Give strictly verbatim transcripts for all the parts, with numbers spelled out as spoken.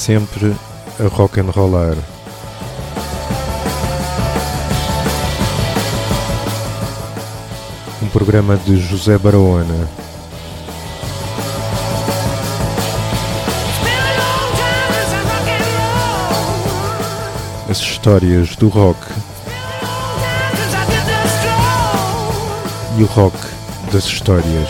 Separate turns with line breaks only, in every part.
sempre a rock and rollar. Um programa de José Barahona. As histórias do rock e o rock das histórias.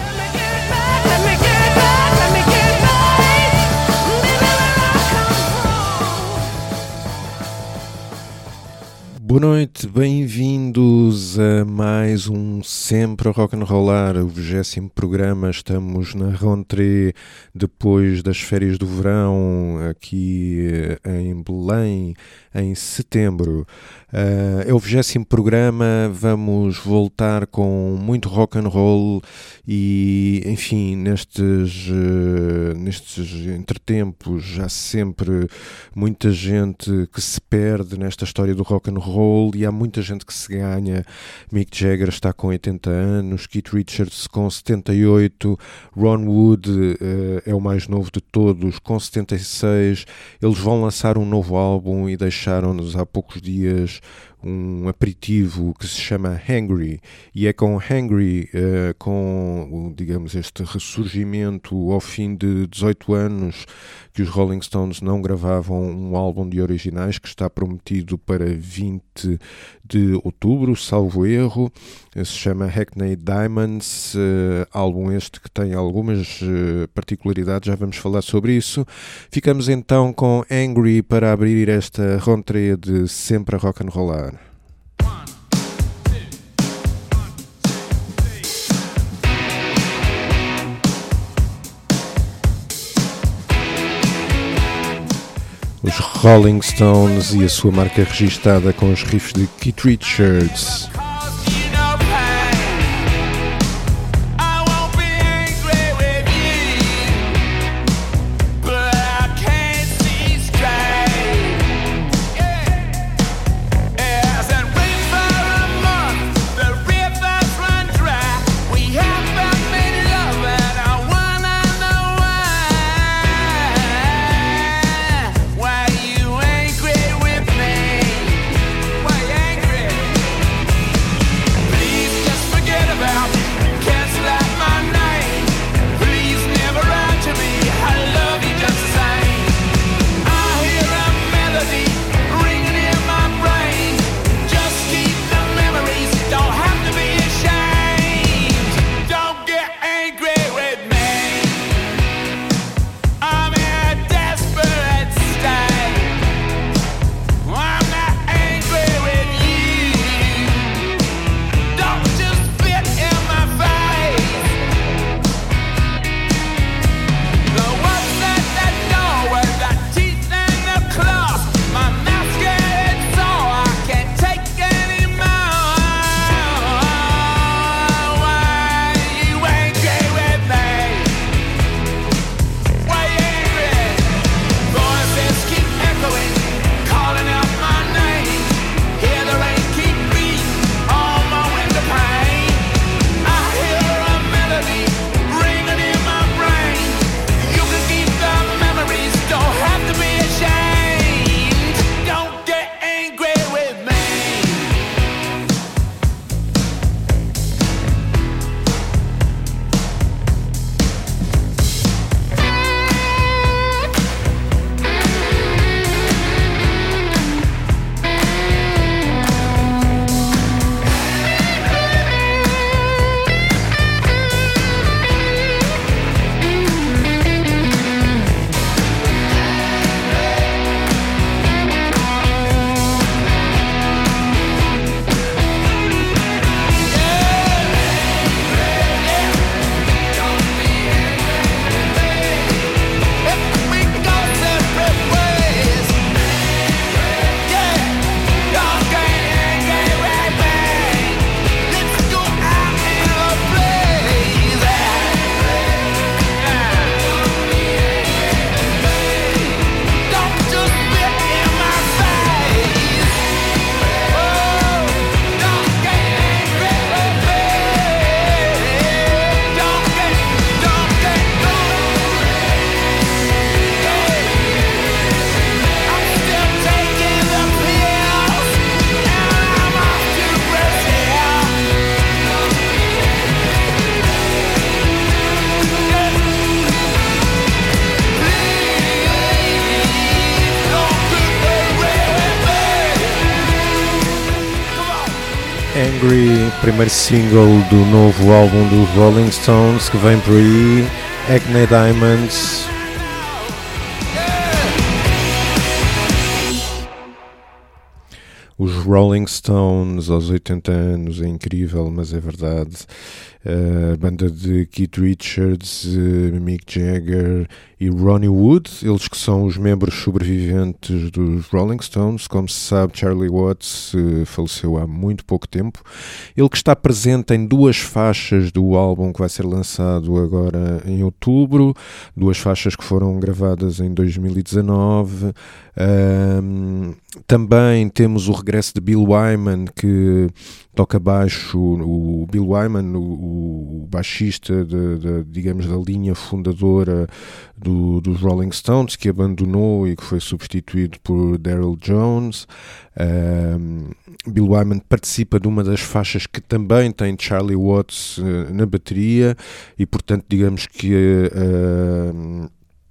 Boa noite, bem-vindos a mais um Sempre a Rock and Rollar, o vigésimo programa. Estamos na rentrée depois das férias do verão, aqui em Belém, em setembro. Uh, é o vigésimo programa, vamos voltar com muito rock and roll e, enfim, nestes, uh, nestes entretempos há sempre muita gente que se perde nesta história do rock and roll e há muita gente que se ganha. Mick Jagger está com oitenta anos, Keith Richards com setenta e oito, Ron Wood uh, é o mais novo de todos com setenta e seis. Eles vão lançar um novo álbum e deixaram-nos há poucos dias um aperitivo que se chama Hangry, e é com Hangry, uh, com, digamos, este ressurgimento ao fim de dezoito anos que os Rolling Stones não gravavam um álbum de originais, que está prometido para vinte de outubro, salvo erro. Se chama Hackney Diamonds, uh, álbum este que tem algumas uh, particularidades, já vamos falar sobre isso. Ficamos então com Hangry para abrir esta rentrée de Sempre a Rock and Rollar. Os Rolling Stones e a sua marca registada com os riffs de Keith Richards. Angry, primeiro single do novo álbum dos Rolling Stones que vem por aí, Acne Diamonds. Os Rolling Stones aos oitenta anos, é incrível, mas é verdade. A banda de Keith Richards, Mick Jagger e Ronnie Wood, eles que são os membros sobreviventes dos Rolling Stones. Como se sabe, Charlie Watts faleceu há muito pouco tempo. Ele que está presente em duas faixas do álbum que vai ser lançado agora em outubro, duas faixas que foram gravadas em dois mil e dezanove. Um, também temos o regresso de Bill Wyman, que toca baixo. O Bill Wyman, o, o baixista de, de, digamos, da linha fundadora do, dos Rolling Stones, que abandonou e que foi substituído por Daryl Jones. Um, Bill Wyman participa de uma das faixas que também tem Charlie Watts uh, na bateria, e portanto digamos que uh,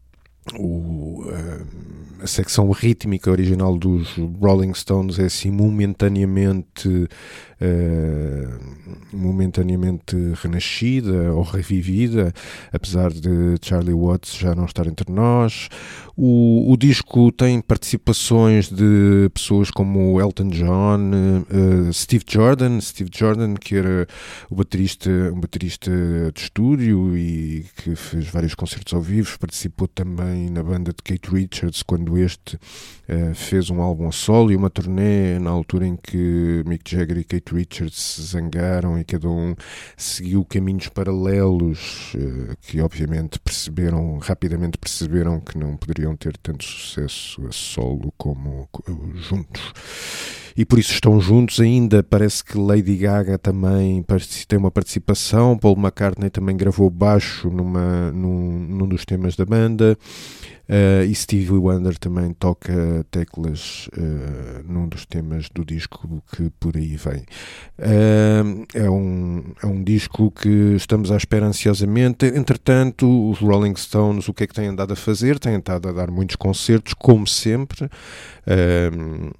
o, uh, a secção rítmica original dos Rolling Stones é assim momentaneamente uh, momentaneamente renascida ou revivida, apesar de Charlie Watts já não estar entre nós. O, o disco tem participações de pessoas como Elton John, uh, Steve Jordan, Steve Jordan, que era o baterista, um baterista de estúdio e que fez vários concertos ao vivo, participou também na banda de Keith Richards quando este uh, fez um álbum a solo e uma turnê na altura em que Mick Jagger e Keith Richards se zangaram e cada um seguiu caminhos paralelos uh, que obviamente perceberam, rapidamente perceberam que não poderiam ter tanto sucesso a solo como juntos. E por isso estão juntos ainda. Parece que Lady Gaga também tem uma participação. Paul McCartney também gravou baixo numa, num, num dos temas da banda. Uh, e Stevie Wonder também toca teclas uh, num dos temas do disco que por aí vem. Uh, é, um, é um disco que estamos à espera ansiosamente. Entretanto, os Rolling Stones, o que é que têm andado a fazer? Têm andado a dar muitos concertos, como sempre. Uh,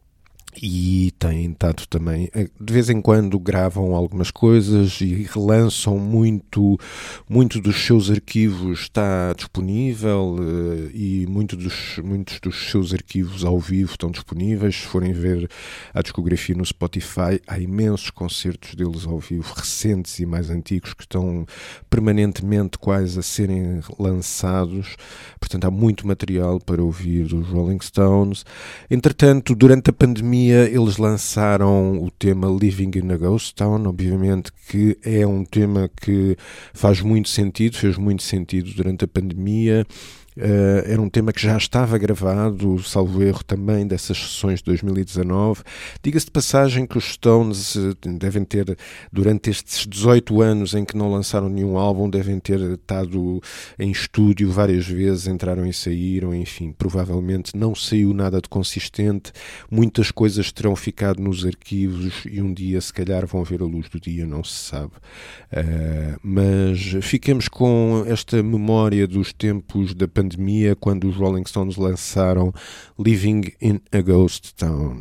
E têm estado também, de vez em quando gravam algumas coisas e relançam muito, muito dos seus arquivos está disponível e muito dos, muitos dos seus arquivos ao vivo estão disponíveis. Se forem ver a discografia no Spotify, há imensos concertos deles ao vivo, recentes e mais antigos, que estão permanentemente quase a serem lançados. Portanto, há muito material para ouvir dos Rolling Stones. Entretanto, durante a pandemia, eles lançaram o tema Living in a Ghost Town, obviamente que é um tema que faz muito sentido, fez muito sentido durante a pandemia. Uh, era um tema que já estava gravado, salvo erro, também dessas sessões de dois mil e dezanove. Diga-se de passagem que os Stones uh, devem ter, durante estes dezoito anos em que não lançaram nenhum álbum, devem ter estado em estúdio várias vezes, entraram e saíram, enfim, provavelmente não saiu nada de consistente. Muitas coisas terão ficado nos arquivos e um dia se calhar vão ver a luz do dia, não se sabe. Uh, mas fiquemos com esta memória dos tempos da pandemia, pandemia, quando os Rolling Stones lançaram Living in a Ghost Town.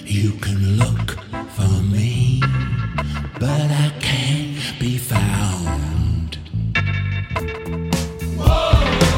You can look for me, but I can't be found. Whoa.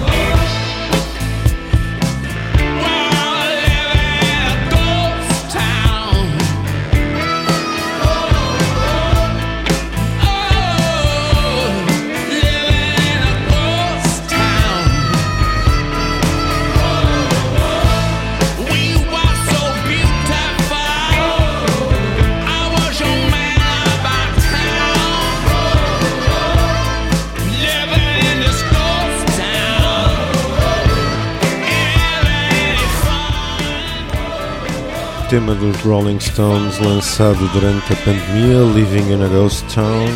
Tema dos Rolling Stones lançado durante a pandemia, Living in a Ghost Town.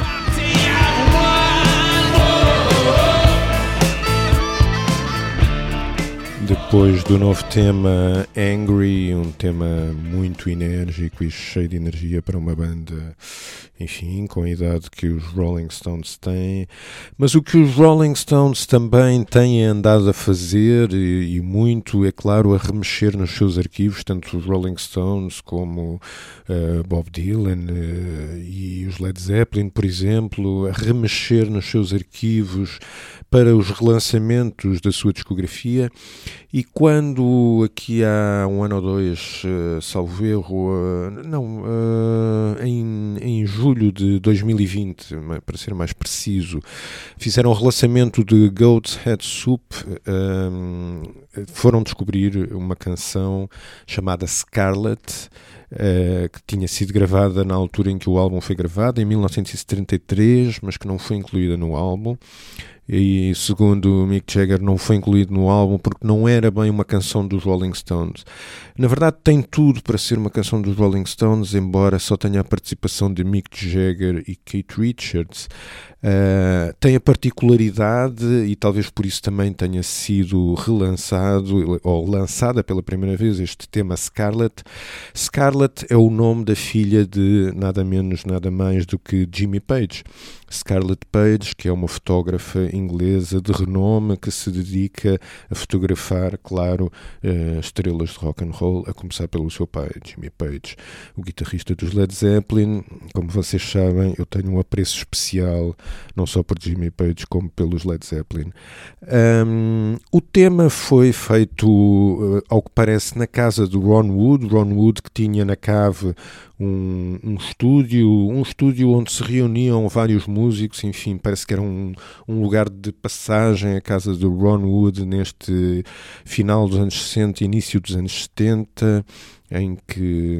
Depois do novo tema Angry, um tema muito enérgico e cheio de energia para uma banda, enfim, com a idade que os Rolling Stones têm. Mas o que os Rolling Stones também têm andado a fazer, e, e muito, é claro, a remexer nos seus arquivos, tanto os Rolling Stones como uh, Bob Dylan uh, e os Led Zeppelin, por exemplo, a remexer nos seus arquivos para os relançamentos da sua discografia. E quando aqui há um ano ou dois, uh, salvo erro, uh, não, uh, em, em julho de dois mil e vinte, para ser mais preciso, fizeram o relançamento de Goat's Head Soup, uh, foram descobrir uma canção chamada Scarlet, Uh, que tinha sido gravada na altura em que o álbum foi gravado, em mil novecentos e setenta e três, mas que não foi incluída no álbum. E segundo Mick Jagger não foi incluído no álbum porque não era bem uma canção dos Rolling Stones. Na verdade tem tudo para ser uma canção dos Rolling Stones, embora só tenha a participação de Mick Jagger e Keith Richards. Uh, tem a particularidade, e talvez por isso também tenha sido relançado ou lançada pela primeira vez este tema Scarlet. Scarlet é o nome da filha de nada menos, nada mais do que Jimmy Page. Scarlet Page, que é uma fotógrafa inglesa de renome que se dedica a fotografar, claro, uh, estrelas de rock and roll, a começar pelo seu pai, Jimmy Page, o guitarrista dos Led Zeppelin. Como vocês sabem, eu tenho um apreço especial não só por Jimmy Page como pelos Led Zeppelin. Um, o tema foi feito, uh, ao que parece, na casa do Ron Wood, Ron Wood que tinha na cave um, um estúdio, um estúdio onde se reuniam vários músicos, enfim, parece que era um, um lugar de passagem, a casa do Ron Wood neste final dos anos sessenta, início dos anos setenta, em que...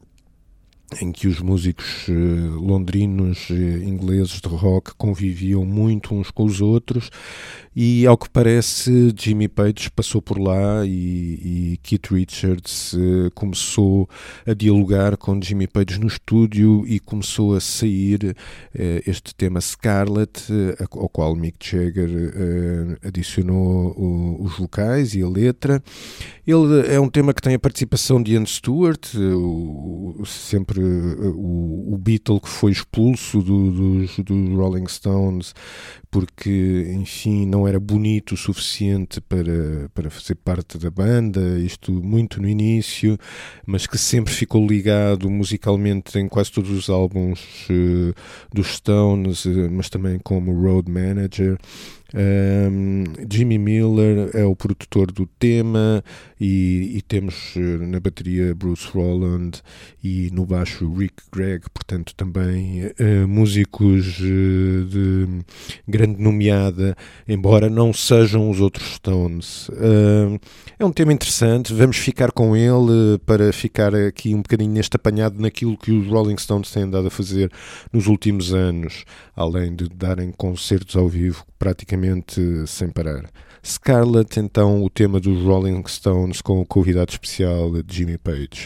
em que os músicos uh, londrinos, uh, ingleses de rock conviviam muito uns com os outros, e ao que parece Jimmy Page passou por lá e, e Keith Richards uh, começou a dialogar com Jimmy Page no estúdio e começou a sair uh, este tema Scarlet, uh, ao qual Mick Jagger uh, adicionou uh, os vocais e a letra. Ele é um tema que tem a participação de Ian Stewart, uh, o, sempre O, o Beatle que foi expulso do, dos, dos Rolling Stones porque, enfim, não era bonito o suficiente para, para fazer parte da banda, isto muito no início, mas que sempre ficou ligado musicalmente em quase todos os álbuns uh, dos Stones, uh, mas também como road manager. Um, Jimmy Miller é o produtor do tema e, e temos uh, na bateria Bruce Rowland e no baixo Rick Gregg, portanto também uh, músicos uh, de grande nomeada, embora não sejam os outros Stones. Uh, é um tema interessante, vamos ficar com ele para ficar aqui um bocadinho neste apanhado naquilo que os Rolling Stones têm andado a fazer nos últimos anos, além de darem concertos ao vivo praticamente sem parar. Scarlet, então, o tema dos Rolling Stones com o convidado especial de Jimmy Page.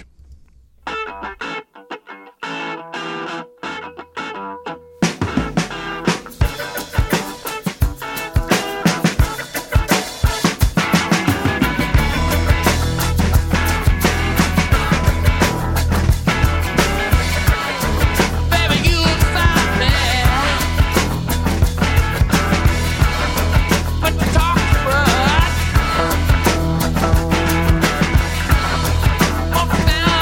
Down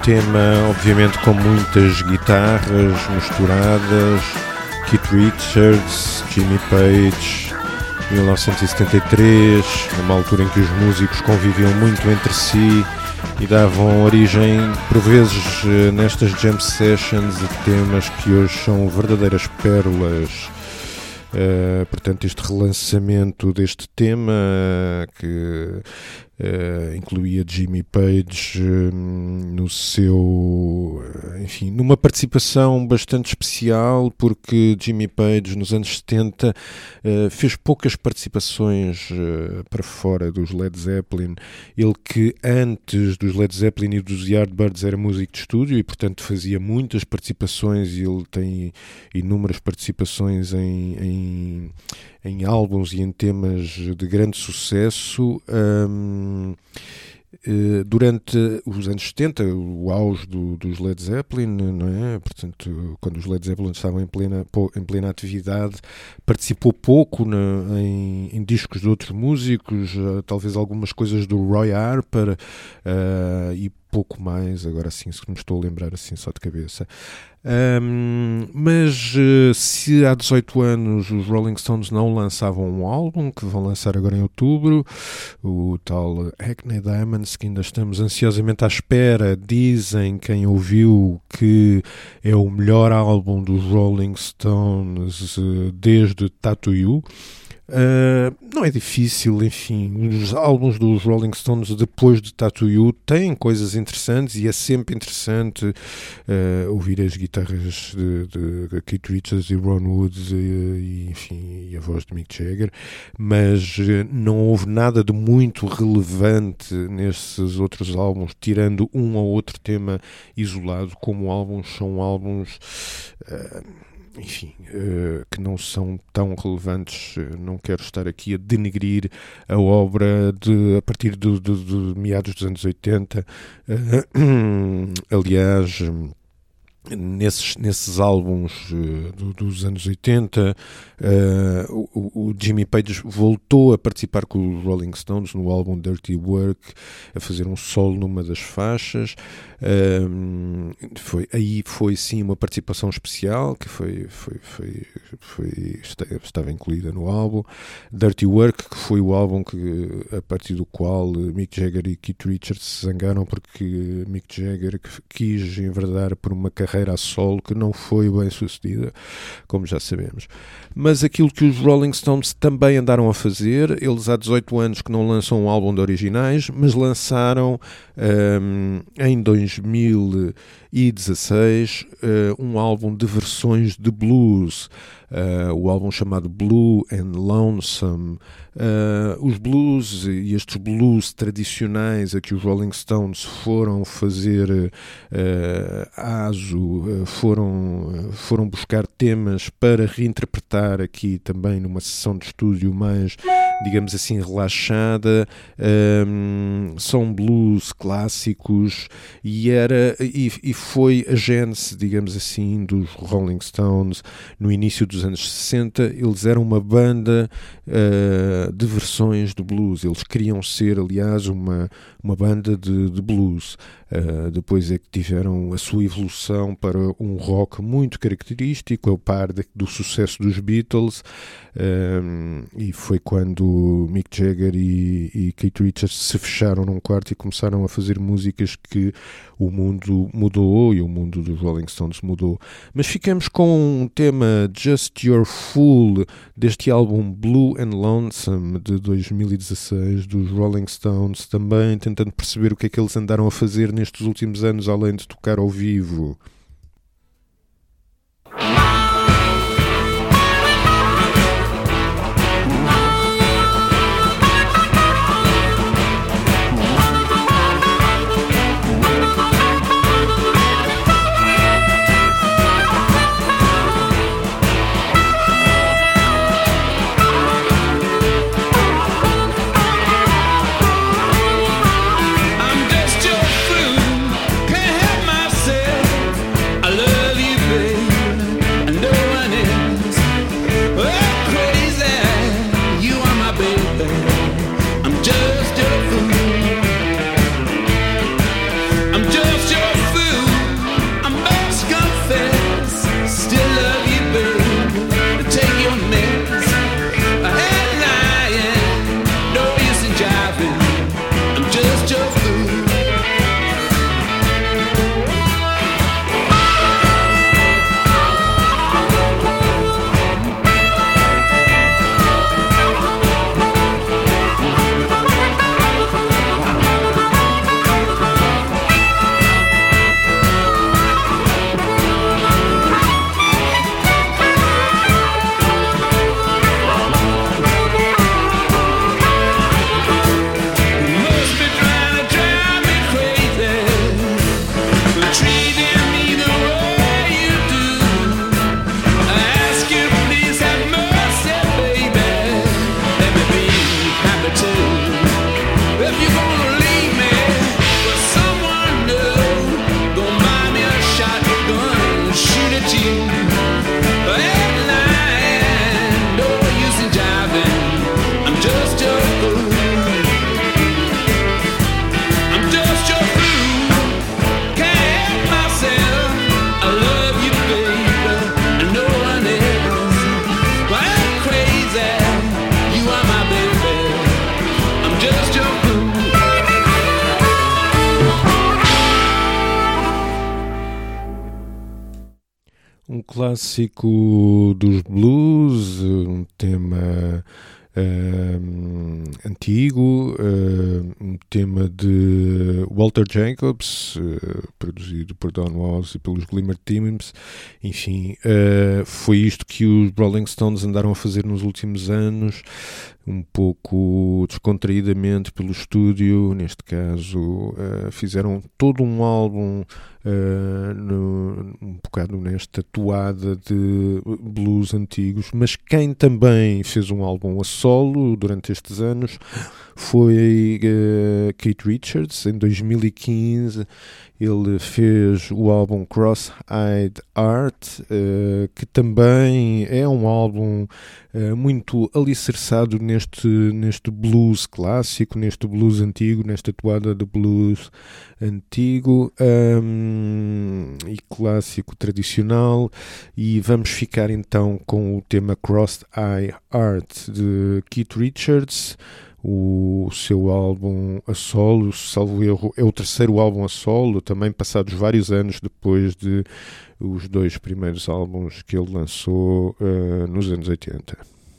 tema, obviamente, com muitas guitarras misturadas. Keith Richards, Jimmy Page, mil novecentos e setenta e três, numa altura em que os músicos conviviam muito entre si e davam origem, por vezes, nestas jam sessions, a temas que hoje são verdadeiras pérolas. Uh, portanto, este relançamento deste tema, uh, que uh, incluía Jimmy Page uh, no seu, uh, enfim, numa participação bastante especial, porque Jimmy Page nos anos setenta uh, fez poucas participações uh, para fora dos Led Zeppelin. Ele que antes dos Led Zeppelin e dos Yardbirds era músico de estúdio e, portanto, fazia muitas participações, e ele tem inúmeras participações em, em Em, em álbuns e em temas de grande sucesso. Um, durante os anos setenta, o auge do, dos Led Zeppelin, não é? Portanto, quando os Led Zeppelin estavam em plena, em plena atividade, participou pouco na, em, em discos de outros músicos, uh, talvez algumas coisas do Roy Harper uh, e pouco mais, agora sim, se me estou a lembrar assim só de cabeça. Um, mas uh, se há dezoito anos os Rolling Stones não lançavam um álbum, que vão lançar agora em outubro, o tal Hackney Diamonds, que ainda estamos ansiosamente à espera, dizem quem ouviu que é o melhor álbum dos Rolling Stones uh, desde Tattoo You. Uh, não é difícil, enfim, os álbuns dos Rolling Stones depois de Tattoo You têm coisas interessantes e é sempre interessante uh, ouvir as guitarras de, de, de Keith Richards e Ron Wood e, e, enfim, e a voz de Mick Jagger, mas uh, não houve nada de muito relevante nesses outros álbuns, tirando um ou outro tema isolado. Como álbuns, são álbuns uh, enfim, uh, que não são tão relevantes. Uh, não quero estar aqui a denegrir a obra de, a partir de, de, de meados dos anos oitenta. Uh, aliás, Nesses, nesses álbuns uh, do, dos anos oitenta, uh, o, o Jimmy Page voltou a participar com os Rolling Stones no álbum Dirty Work, a fazer um solo numa das faixas. Uh, foi, aí foi sim uma participação especial que foi, foi, foi, foi, estava incluída no álbum. Dirty Work, que foi o álbum que, a partir do qual Mick Jagger e Keith Richards se zangaram, porque Mick Jagger quis enverdar por uma carreira a solo que não foi bem sucedida, como já sabemos. Mas aquilo que os Rolling Stones também andaram a fazer, eles há dezoito anos que não lançam um álbum de originais, mas lançaram um, em dois mil e dezasseis uh, um álbum de versões de blues, uh, o álbum chamado Blue and Lonesome. Uh, os blues e estes blues tradicionais a que os Rolling Stones foram fazer uh, aso, uh, foram, uh, foram buscar temas para reinterpretar aqui também numa sessão de estúdio mais, digamos assim, relaxada. Um, são blues clássicos e, era, e, e foi a gênese, digamos assim, dos Rolling Stones no início dos anos sessenta. Eles eram uma banda uh, de versões de blues. Eles queriam ser, aliás, uma, uma banda de, de blues. Uh, depois é que tiveram a sua evolução para um rock muito característico, ao par de, do sucesso dos Beatles, um, e foi quando Mick Jagger e, e Keith Richards se fecharam num quarto e começaram a fazer músicas que o mundo mudou e o mundo dos Rolling Stones mudou. Mas ficamos com um tema Just Your Fool deste álbum Blue and Lonesome de dois mil e dezasseis dos Rolling Stones, também tentando perceber o que é que eles andaram a fazer nestes últimos anos, além de tocar ao vivo.
I'm just your fool, can't help myself.
clássico dos blues, um tema uh, antigo, uh, um tema de Walter Jacobs, uh, produzido por Don Was e pelos Glimmer Timbers. Enfim, uh, foi isto que os Rolling Stones andaram a fazer nos últimos anos, um pouco descontraídamente pelo estúdio. Neste caso uh, fizeram todo um álbum uh, no, um bocado nesta toada de blues antigos, mas quem também fez um álbum a solo durante estes anos foi uh, Keith Richards. Em dois mil e quinze ele fez o álbum Cross-Eyed Art, uh, que também é um álbum uh, muito alicerçado neste, neste blues clássico, neste blues antigo, nesta toada de blues antigo um, e clássico tradicional. E vamos ficar então com o tema Cross-Eyed Art de Keith Richards. O seu álbum a solo, salvo erro, é o terceiro álbum a solo, também passados vários anos depois de os dois primeiros álbuns que ele lançou uh, nos anos oitenta.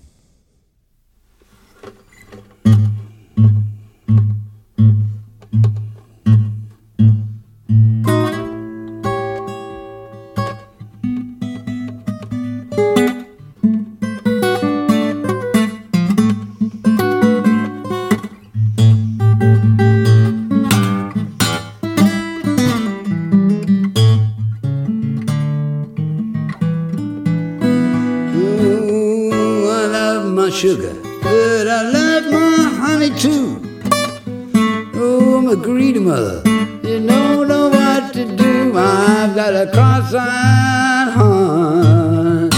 Sugar, but I love my honey too. Oh, I'm a greedy mother, you don't know what to do. I've got a cross-eyed heart.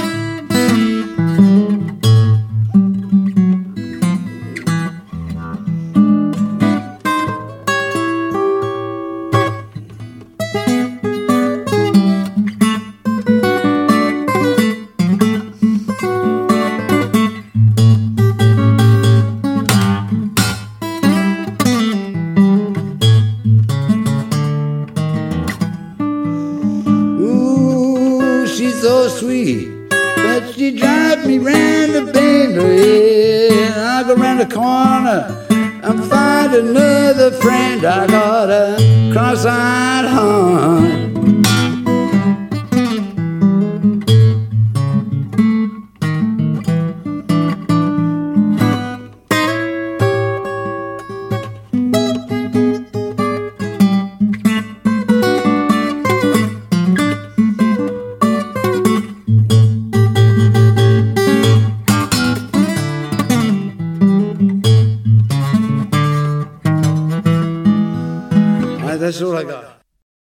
Another friend, I got a cross-eyed heart. That's all I got.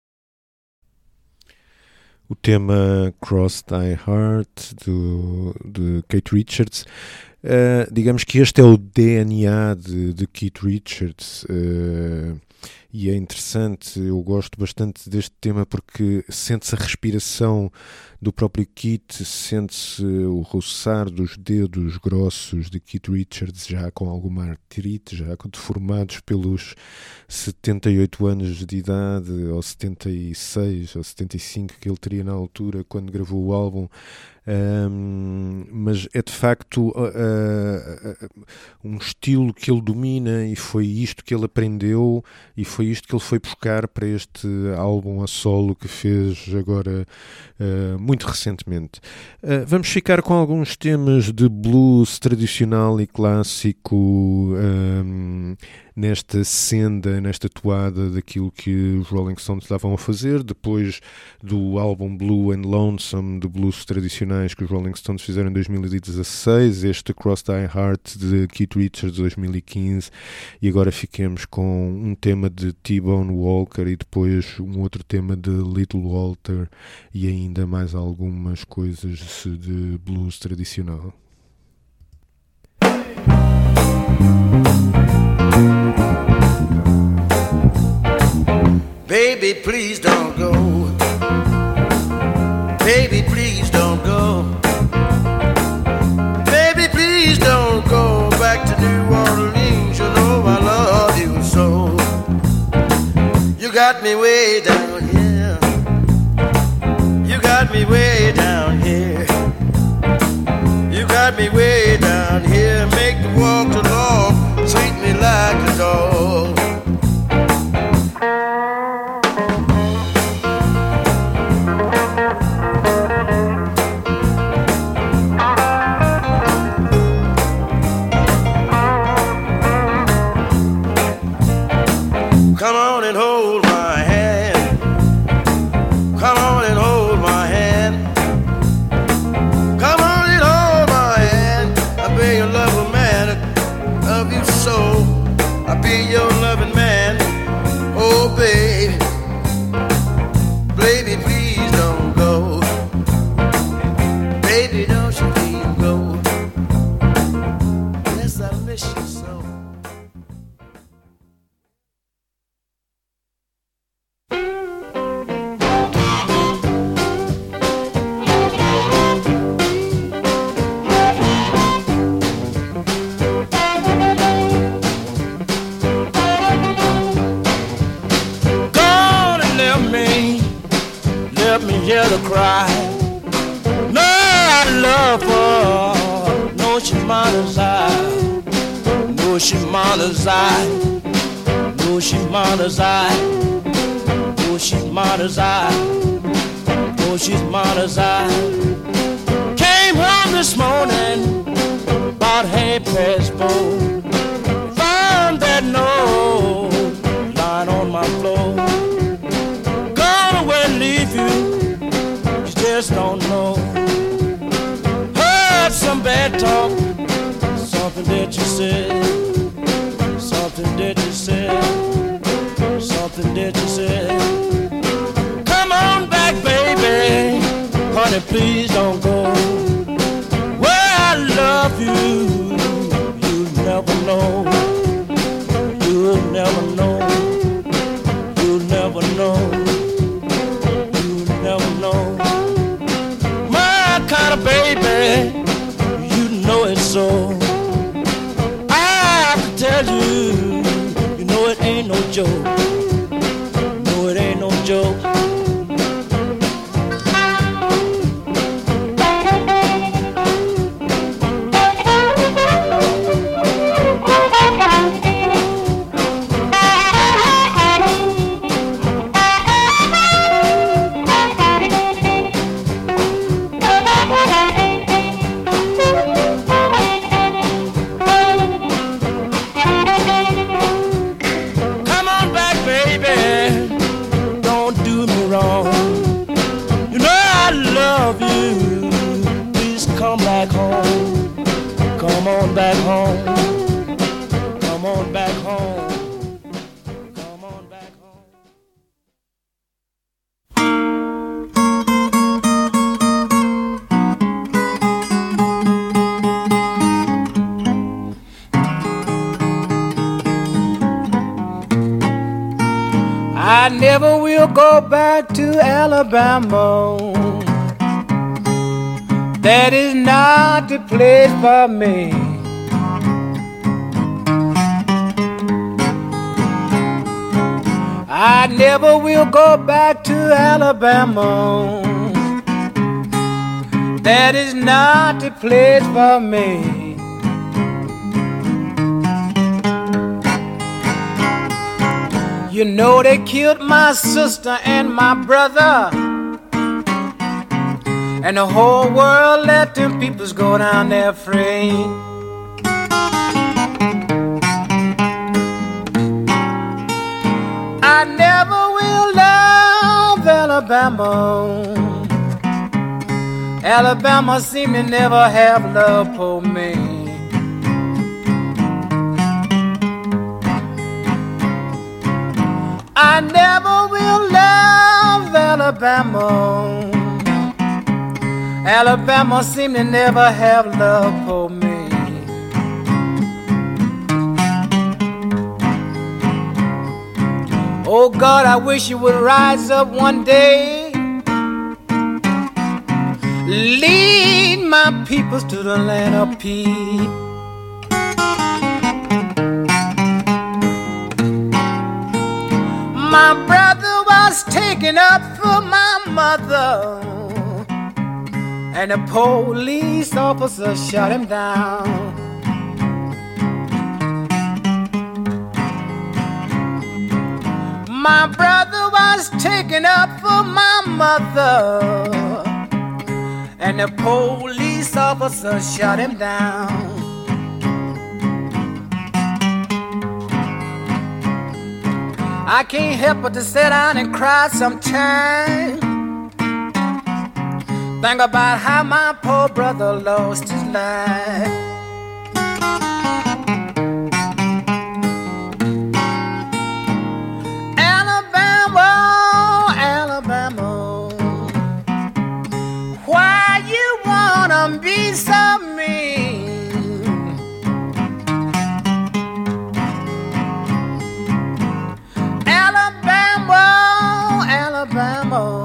O tema Cross-Eyed Heart do, de Keith Richards, uh, digamos que este é o D N A de, de Keith Richards, uh, e é interessante. Eu gosto bastante deste tema porque sente-se a respiração do próprio Keith, sente-se o roçar dos dedos grossos de Keith Richards, já com alguma artrite, já deformados pelos setenta e oito anos de idade, ou setenta e seis, ou setenta e cinco que ele teria na altura quando gravou o álbum. Um, mas é de facto uh, uh, uh, um estilo que ele domina, e foi isto que ele aprendeu e foi isto que ele foi buscar para este álbum a solo que fez agora uh, muito recentemente. Uh, vamos ficar com alguns temas de blues tradicional e clássico um, nesta senda, nesta toada daquilo que os Rolling Stones estavam a fazer depois do álbum Blue and Lonesome de blues tradicionais que os Rolling Stones fizeram em dois mil e dezasseis, este Cross-Eyed Heart de Keith Richards de dois mil e quinze, e agora fiquemos com um tema de T-Bone Walker e depois um outro tema de Little Walter e ainda mais algumas coisas de blues tradicional.
Baby, please don't go. Baby, please don't go. Baby, please don't go back to New Orleans. You know I love you so. You got me way down here. You got me way down
me way down here, make me walk along, treat me like a dog. Come on and hold my hand. Come on and hold my hand. Come on and hold my hand. I'll be your loving man. I love you so. I'll be your loving man. Oh, baby. Baby, please don't go. Baby, don't you please go. Yes, I miss you so. Hear the cry. No, I love her. No, she's mine as I. No, she's mine as I. No, she's mine as I. No, she's mine as I. No, she's mine as I. Came home this morning about half past four. Found that note lying on my floor. Gone away, leave you. Just don't know. Heard some bad talk, something that you said, something that you said, something that you said. Come on back, baby, honey, please don't go. Where I love you, you'll never know. You'll never know. You'll never know. You'll never know. Kind of baby, you know it so. I can tell you, you know it ain't no joke. No, it ain't no joke. Back home, come on back home, come on back home. I never will go back to Alabama. That is not the place for me. I never will go back to Alabama. That is not the place for me. You know they killed my sister and my brother, and the whole world let them peoples go down there free. I never will love Alabama. Alabama seem to never have love for me. I never will love Alabama. Alabama seem to never have love for me. Oh God, I wish you would rise up one day, lead my peoples to the land of peace. My brother was taken up for my mother.
and the police officer shut him down. My brother was taken up for my mother, and the police officer shut him down. I can't help but to sit down and cry sometimes. Think about how my poor brother lost his life. Alabama, Alabama, why you wanna be so mean? Alabama, Alabama,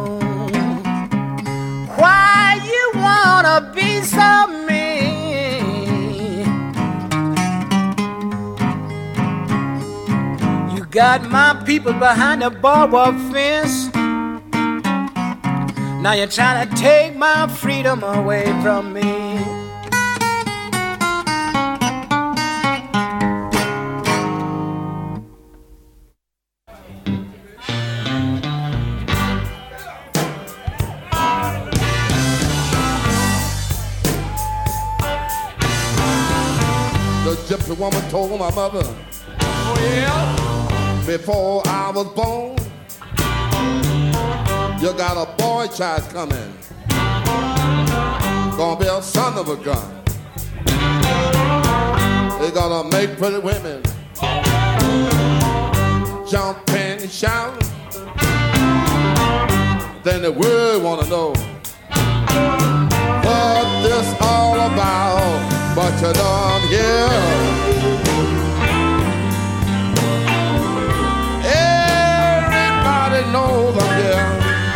why you wanna be so mean? You got my people behind the barbed wire fence. Now you're trying to take my freedom away from me.
The gypsy woman told my mother, oh yeah, before I was born, you got a boy child coming, gonna be a son of a gun. They gonna make pretty women jump and shout. Then the world wanna know what this all about. But you don't hear. Everybody knows I'm here.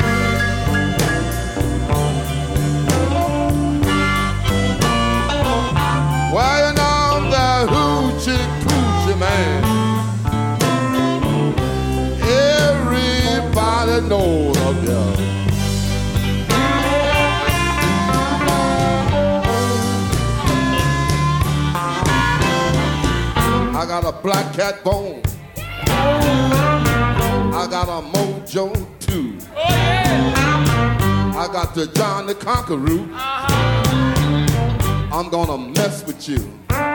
Well, you know the hoochie coochie man. Everybody knows I'm here. I got a black cat bone. I got a mojo too. Oh, yeah. I got the John the Conqueror. Uh-huh. I'm gonna mess with you.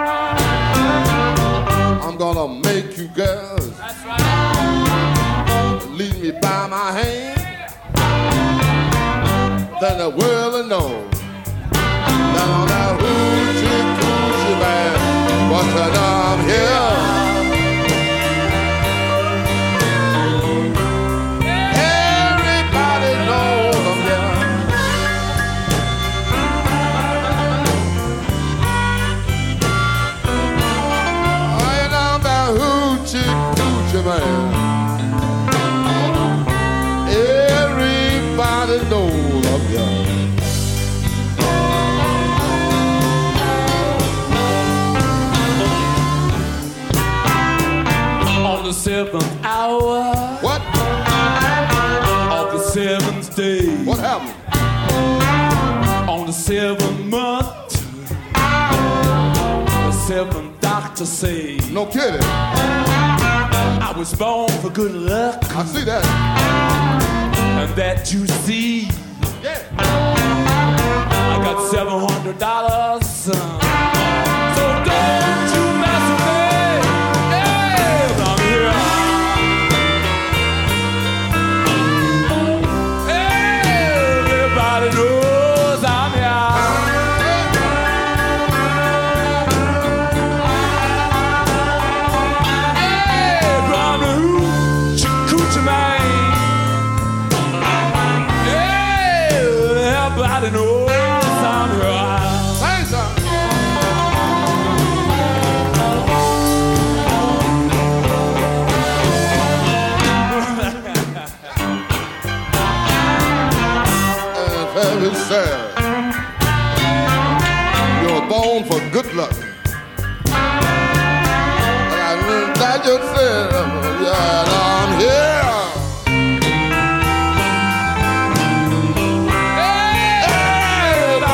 I'm gonna make you girls. That's right. Lead me by my hand. Then the world will know that on that hoochie coochie man. But I'm here. Everybody knows I'm here. I know that hoochie coochie man. Everybody knows I'm here.
The seventh hour.
What?
Of the seventh day.
What happened?
On the seventh month. The seventh doctor say.
No kidding.
I was born for good luck.
I see that.
And that you see.
Yeah.
I got seven hundred dollars. So don't you mess with me.
You're born for good luck. And that you said, yeah, I'm here. Hey,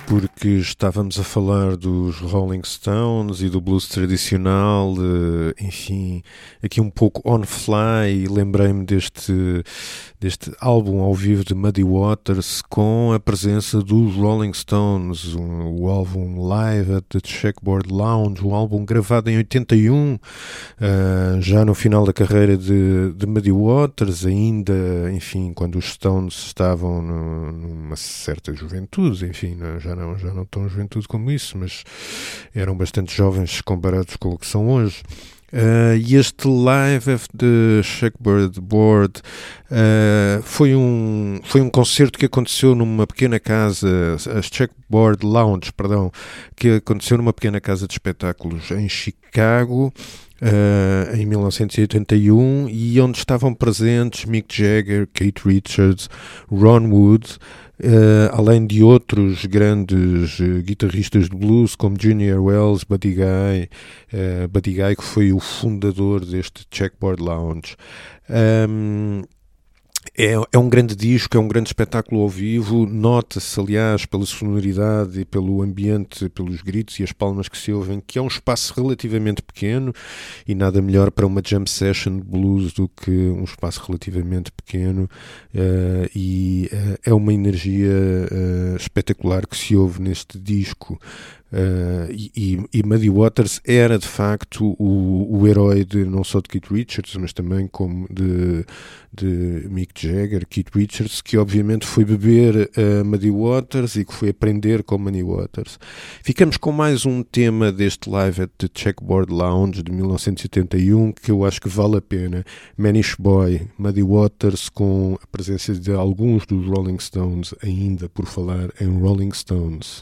porque estávamos a falar dos Rolling Stones e do blues tradicional, enfim, aqui um pouco on fly, e lembrei-me deste, deste álbum ao vivo de Muddy Waters com a presença dos Rolling Stones, um, o álbum Live at the Checkboard Lounge, um álbum gravado em oitenta e um, uh, já no final da carreira de, de Muddy Waters, ainda, enfim, quando os Stones estavam no, numa certa juventude, enfim, já não, já não tão juventude como isso, mas eram bastante jovens comparados com o que são hoje. Uh, e este Live at the Checkboard Board uh, foi, um, foi um concerto que aconteceu numa pequena casa, a Checkboard Lounge, perdão, que aconteceu numa pequena casa de espetáculos em Chicago, Uh, em mil novecentos e oitenta e um, e onde estavam presentes Mick Jagger, Keith Richards, Ron Wood, uh, além de outros grandes uh, guitarristas de blues como Junior Wells, Buddy Guy, uh, Buddy Guy, que foi o fundador deste Checkboard Lounge. Um, É, é um grande disco, é um grande espetáculo ao vivo, nota-se, aliás, pela sonoridade e pelo ambiente, pelos gritos e as palmas que se ouvem, que é um espaço relativamente pequeno, e nada melhor para uma jam session de blues do que um espaço relativamente pequeno, uh, e uh, é uma energia uh, espetacular que se ouve neste disco. Uh, e, e Muddy Waters era de facto o, o herói de, não só de Keith Richards, mas também como de, de Mick Jagger, Keith Richards, que obviamente foi beber uh, Muddy Waters e que foi aprender com Muddy Waters. Ficamos com mais um tema deste Live at the Checkboard Lounge de mil novecentos e oitenta e um, que eu acho que vale a pena. Manish Boy, Muddy Waters, com a presença de alguns dos Rolling Stones, ainda por falar em Rolling Stones.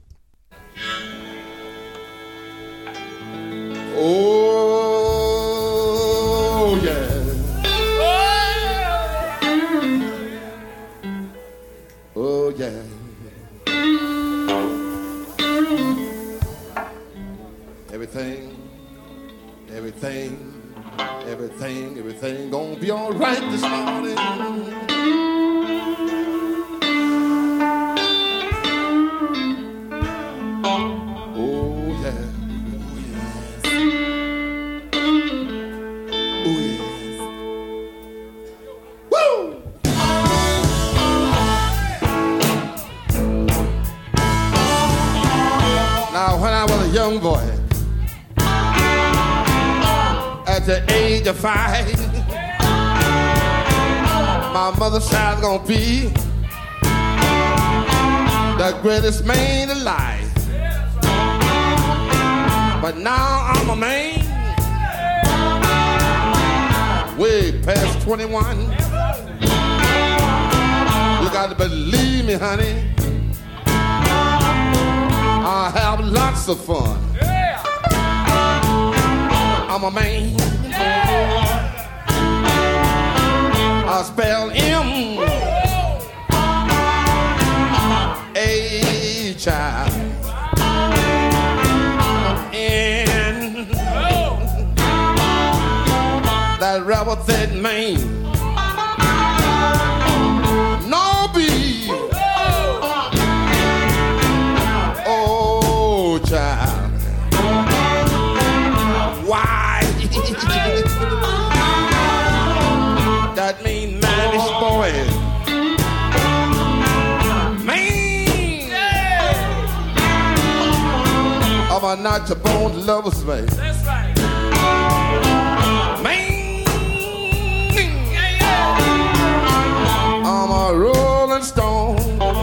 Oh yeah, oh yeah. Everything, everything, everything, everything gonna be all right this morning. Young boy, at the age of five, my mother's child gonna be the greatest man alive. But now I'm a man, way past twenty-one. You got to believe me, honey, I have lots of fun. Yeah. I'm a man. I spell M A child and that rebel that man. No B. Child. Why? That mean Manish boy. Man, yeah. I'm a not your bone lover's man. That's right. Man, yeah, yeah. I'm a Rolling Stone.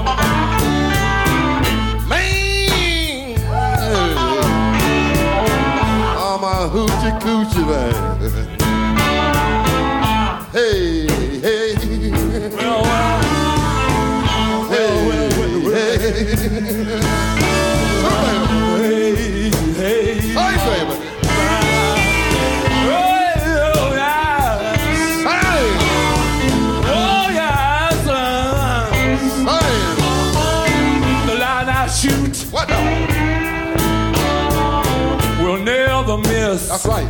Hoochie coochie man. Hey, hey. Well, well. Hey, well, well, well, hey. Hey, hey. Hey, baby. Oh, yeah. Hey. Oh, yes. Hey. The line I shoot. What the? Never miss. That's right.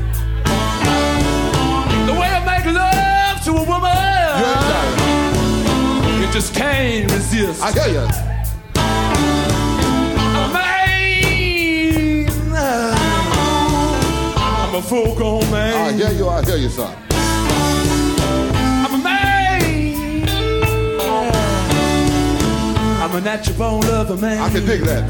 The way I make love to a woman, yeah, you just can't resist. I hear you.
full-grown man.
I hear you, I hear you, son.
I'm a man. I'm a natural born lover, man.
I can dig that.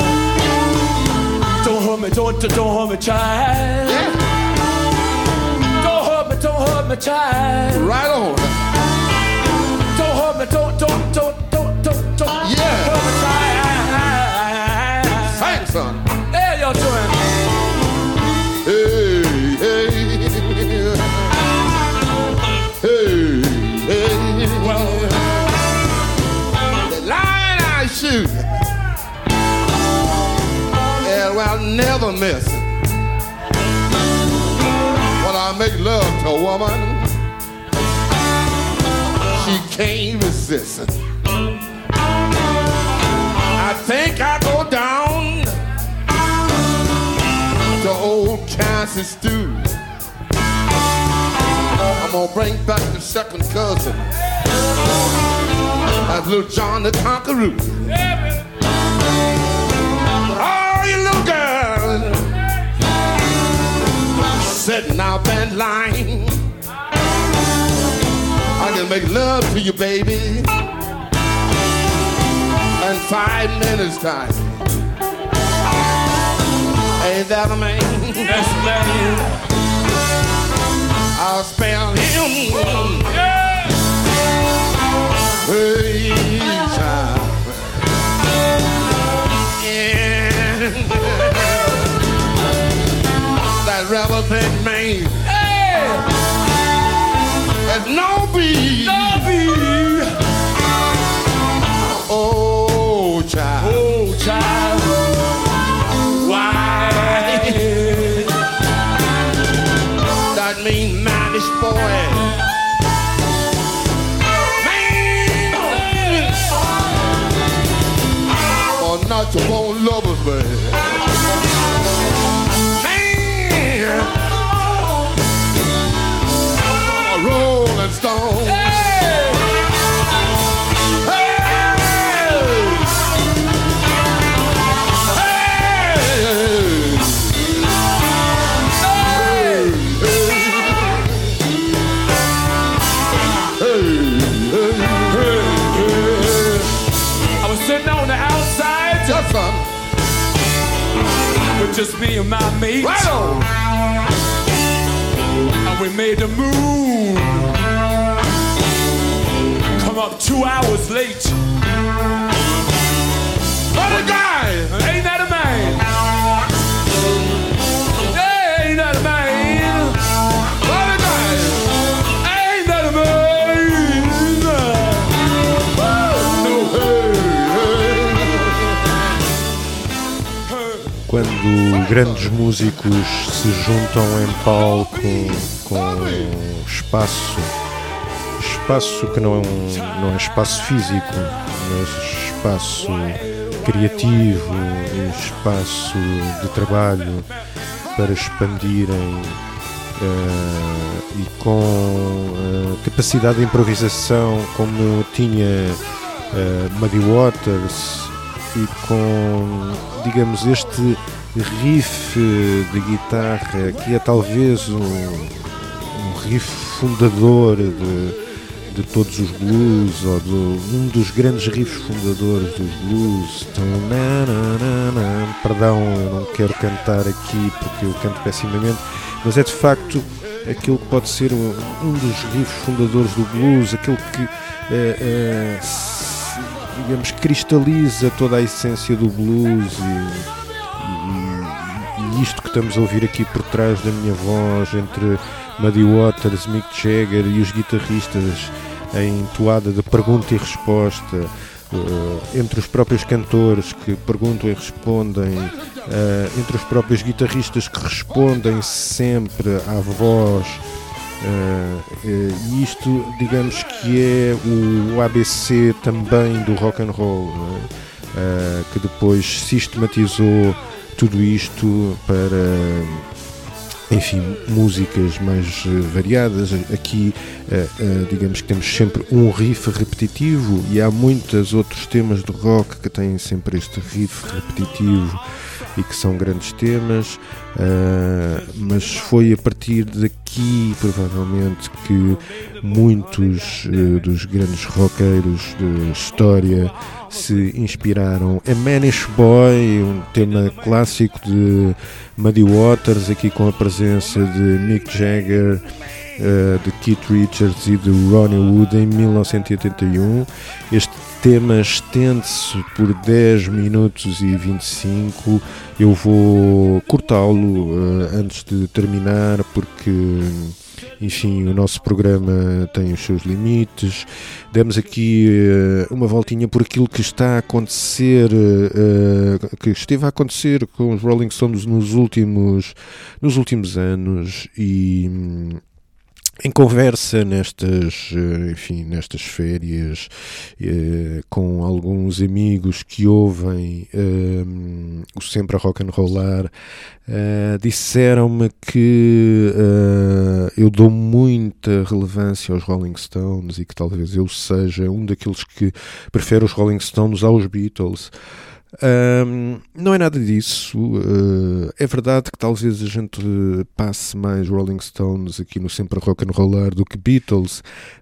Don't hurt me, don't, don't hurt me, child.
Yeah.
Don't hurt me, don't hurt me, child.
Right on.
Don't hurt me, don't, don't, don't, don't, don't, don't
Yeah.
hurt me, child.
Sing, son.
There you're doing.
Hey, hey, hey, hey.
Well,
The line I shoot, yeah, well, never miss. When I make love to a woman, she can't resist it. I think I go down to old Kansas stew. I'm gonna bring back the second cousin, that's little John the Conqueror. But all you little girls sitting out that line, I can make love to you, baby, in five minutes time. Ain't that a man?
that's the man.
I'll spell him.
Yeah.
Hey, child. Yeah. That relevant man.
Hey,
There's no B.
Dobby.
Oh, child.
Oh, child. Why?
That mean mannish boy. Man. Or not your own lovers, man. Man. A rolling stone.
Hey. I was sitting on the outside
Just son.
with just me and my mate.
Right on.
And we made the moon come up two hours late.
What a guy.
Ain't that a man? Yeah, ain't that a man?
What a guy.
Ain't that a man? No, hey, hey.
Quando grandes músicos se juntam em palco com espaço, espaço que não é, um, não é espaço físico, mas espaço criativo, espaço de trabalho para expandirem uh, e com uh, capacidade de improvisação como tinha uh, Muddy Waters, e com, digamos, este riff de guitarra que é talvez um, um riff fundador de, de todos os blues, ou de, um dos grandes riffs fundadores dos blues. Então, na, na, na, na, perdão, eu não quero cantar aqui porque eu canto pessimamente, mas é de facto aquilo que pode ser um, um dos riffs fundadores do blues, aquele que é, é, digamos, cristaliza toda a essência do blues e, e, e isto que estamos a ouvir aqui por trás da minha voz, entre Muddy Waters, Mick Jagger e os guitarristas em toada de pergunta e resposta, uh, entre os próprios cantores que perguntam e respondem, uh, entre os próprios guitarristas que respondem sempre à voz. Uh, uh, e isto, digamos que é o A B C também do rock and roll, uh, uh, que depois sistematizou tudo isto para, enfim, músicas mais uh, variadas. Aqui, uh, uh, digamos que temos sempre um riff repetitivo, e há muitos outros temas de rock que têm sempre este riff repetitivo e que são grandes temas, uh, mas foi a partir daqui, provavelmente, que muitos uh, dos grandes roqueiros de história se inspiraram. A Manish Boy, um tema clássico de Muddy Waters, aqui com a presença de Mick Jagger, uh, de Keith Richards e de Ronnie Wood em mil novecentos e oitenta e um. Este tema estende-se por dez minutos e vinte e cinco. Eu vou cortá-lo uh, antes de terminar, porque, enfim, o nosso programa tem os seus limites. Demos aqui uh, uma voltinha por aquilo que está a acontecer, uh, que esteve a acontecer com os Rolling Stones nos últimos, nos últimos anos, e um, em conversa nestas, enfim, nestas férias, eh, com alguns amigos que ouvem eh, o Sempre a Rock and Rollar, eh, disseram-me que eh, eu dou muita relevância aos Rolling Stones e que talvez eu seja um daqueles que prefere os Rolling Stones aos Beatles. Um, não é nada disso. Uh, é verdade que talvez a gente passe mais Rolling Stones aqui no Sempre Rock and Rollar do que Beatles,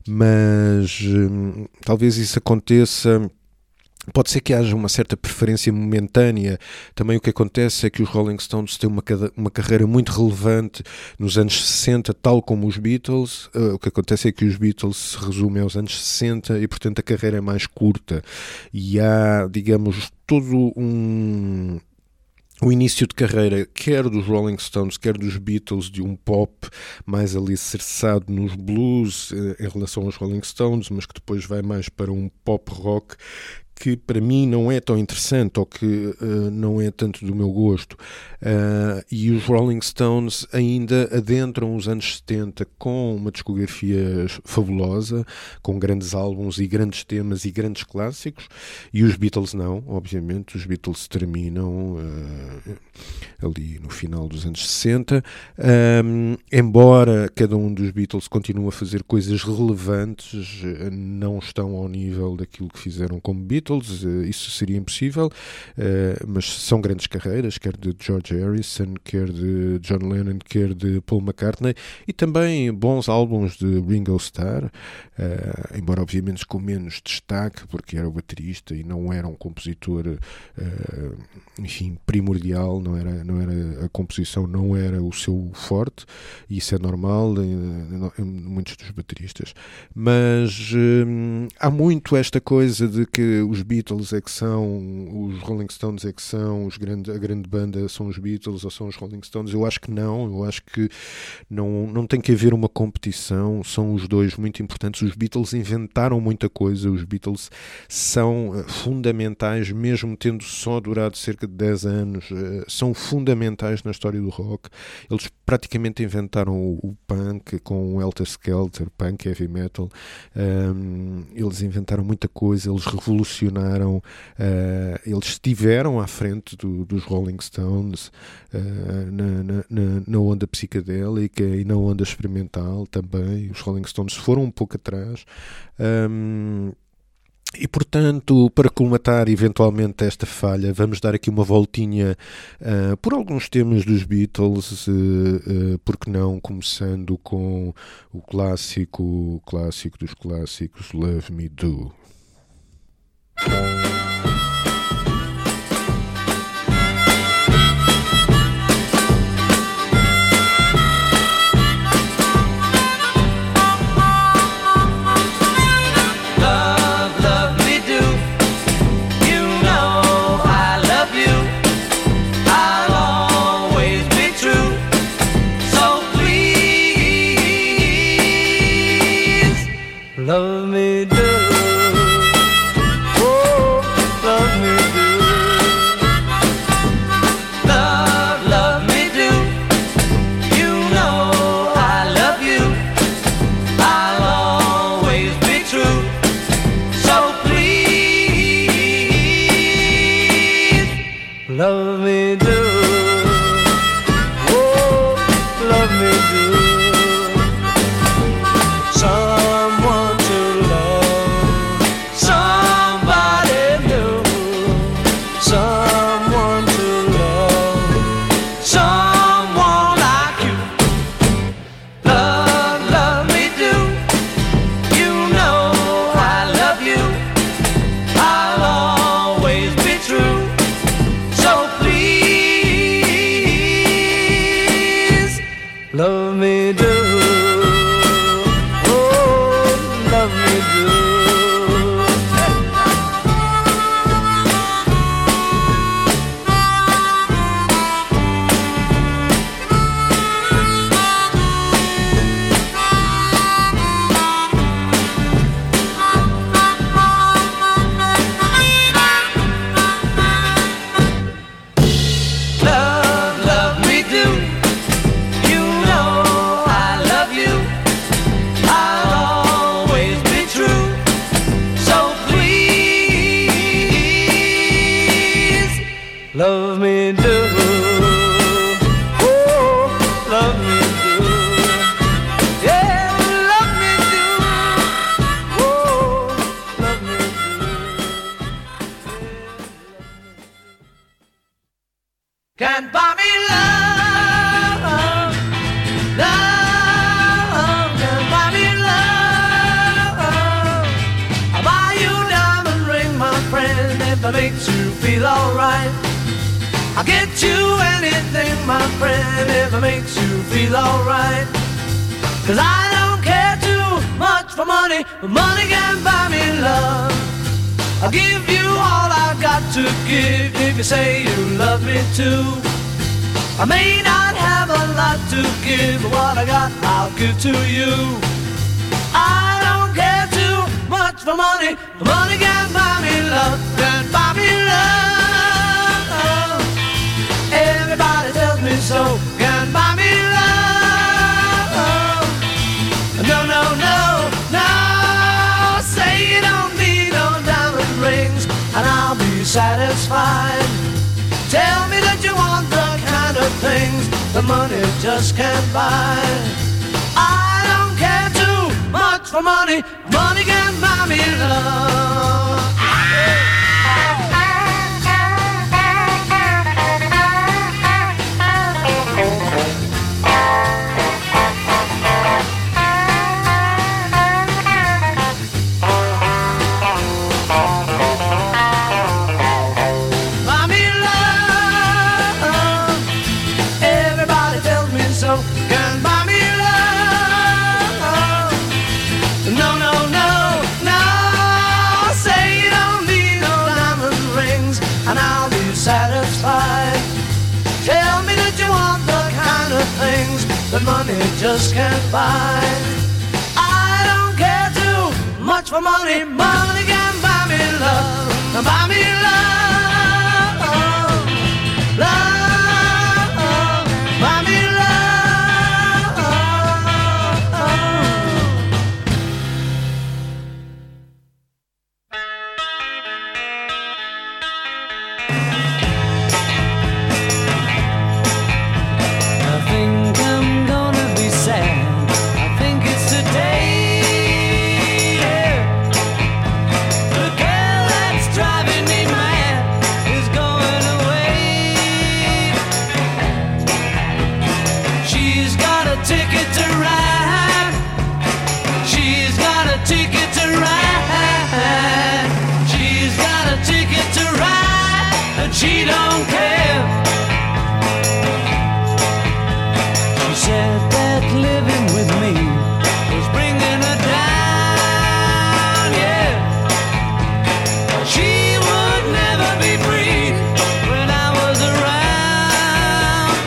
mas um, talvez isso aconteça. Pode ser que haja uma certa preferência momentânea. Também o que acontece é que os Rolling Stones têm uma, uma carreira muito relevante nos anos sessenta, tal como os Beatles. Uh, o que acontece é que os Beatles se resumem aos anos sessenta e, portanto, a carreira é mais curta. E há, digamos, todo um... o início de carreira, quer dos Rolling Stones, quer dos Beatles, de um pop mais alicerçado nos blues uh, em relação aos Rolling Stones, mas que depois vai mais para um pop rock, que para mim não é tão interessante, ou que uh, não é tanto do meu gosto. Uh, e os Rolling Stones ainda adentram os anos setenta com uma discografia fabulosa, com grandes álbuns e grandes temas e grandes clássicos, e os Beatles não, obviamente. Os Beatles terminam uh, ali no final dos anos sessenta, um, embora cada um dos Beatles continue a fazer coisas relevantes, não estão ao nível daquilo que fizeram como Beatles. Isso seria impossível, mas são grandes carreiras, quer de George Harrison, quer de John Lennon, quer de Paul McCartney, e também bons álbuns de Ringo Starr, embora obviamente com menos destaque, porque era o baterista e não era um compositor, enfim, primordial, não era, não era, a composição não era o seu forte, e isso é normal em, em muitos dos bateristas. Mas hum, há muito esta coisa de que os Beatles é que são, os Rolling Stones é que são, os grande, a grande banda são os Beatles ou são os Rolling Stones. Eu acho que não, eu acho que não, não tem que haver uma competição, são os dois muito importantes. Os Beatles inventaram muita coisa, os Beatles são uh, fundamentais, mesmo tendo só durado cerca de dez anos, uh, são fundamentais na história do rock. Eles praticamente inventaram o, o punk com o Helter Skelter, punk heavy metal. Um, eles inventaram muita coisa, eles revolucionaram, uh, eles estiveram à frente do, dos Rolling Stones uh, na, na, na onda psicadélica e na onda experimental também. Os Rolling Stones foram um pouco atrás. Um, E, portanto, para colmatar eventualmente esta falha, vamos dar aqui uma voltinha uh, por alguns temas dos Beatles, uh, uh, porque não, começando com o clássico, o clássico dos clássicos, Love Me Do.
Love me do, oh, love me do. Oh, love me do. Love me do, oh, love me do, yeah, love me do, oh, love me do. Can't buy me love, love, can't buy me love. I'll buy you a diamond ring, my friend, if it makes you feel alright. I'll get you anything, my friend, if it makes you feel alright. Cause I don't care too much for money, but money can buy me love. I'll give you all I've got to give if you say you love me too. I may not have a lot to give, but what I got I'll give to you. I don't care too much for money, but money can buy me love, can buy me love. Everybody tells me so, can buy me love. No, no, no, no, say you don't need no diamond rings and I'll be satisfied. Tell me that you want the kind of things the money just can't buy. I don't care too much for money, money can buy me love. That money just can't buy. I don't care too much for money. Money can buy me love. Buy me love, love. Buy me she don't care. She said that living with me was bringing her down, yeah. She would never be free when I was around.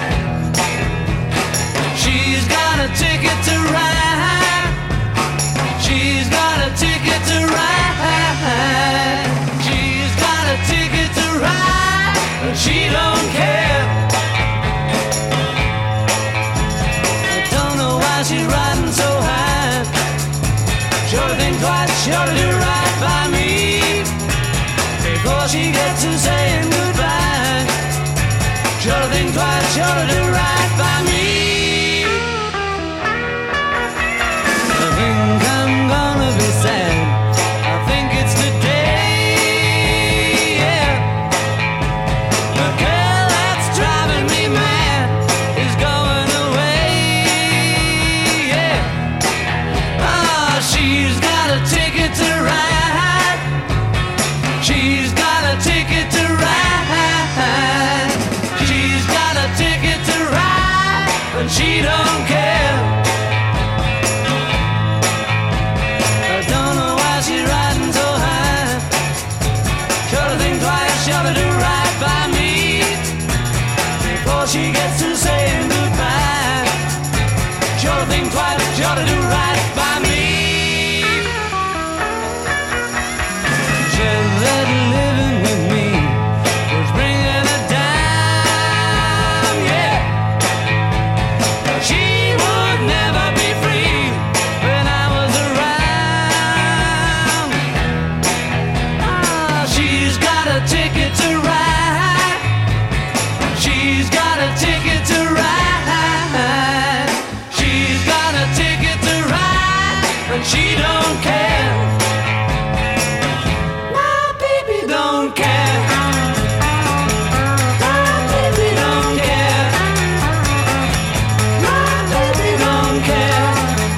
She's got a ticket to ride. She's got a ticket to ride. She's got a ticket to ride, but she don't care. I don't know why she's riding so high. Sure to think twice, sure to do right by me before she gets to saying goodbye. Sure to think twice, sure to do right by me. I think I'm gonna be sad. I think it's today. She's got a ticket to she don't care. I don't know why she's riding so high. Sure to think twice, sure to do right by me before she gets to saying goodbye. Sure to think twice, sure to do right by me. She said that living with me was bringing her down, yeah. She would never be free when I was around. Ah, she's got a ticket to ride. She's got a ticket to ride. She's got a ticket to ride, and she don't care. My baby don't care. My baby don't care. My baby don't care.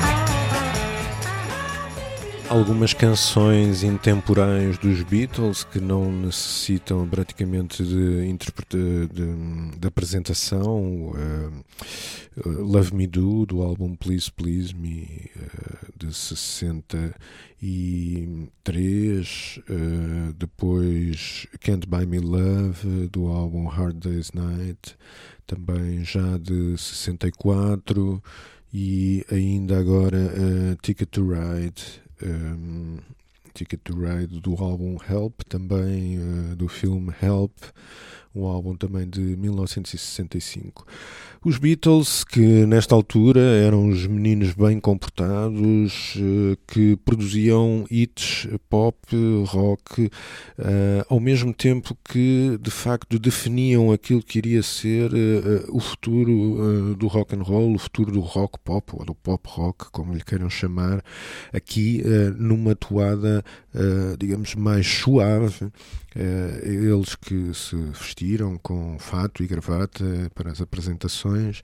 Algumas canções intemporais dos Beatles que não necessitam praticamente de, interpreta- de, de apresentação. uh, Love Me Do, do álbum Please Please Me, uh, de sessenta e três, uh, depois Can't Buy Me Love, do álbum Hard Day's Night, também já de sessenta e quatro, e ainda agora uh, Ticket to Ride, um, Ticket to Ride do álbum Help, também uh, do filme Help, um álbum também de mil novecentos e sessenta e cinco. Os Beatles, que nesta altura eram os meninos bem comportados, uh, que produziam hits pop, rock, uh, ao mesmo tempo que de facto definiam aquilo que iria ser uh, o futuro uh, do rock and roll, o futuro do rock pop, ou do pop rock, como lhe queiram chamar, aqui uh, numa toada, uh, digamos, mais suave. Uh, eles que se vestiram com fato e gravata para as apresentações,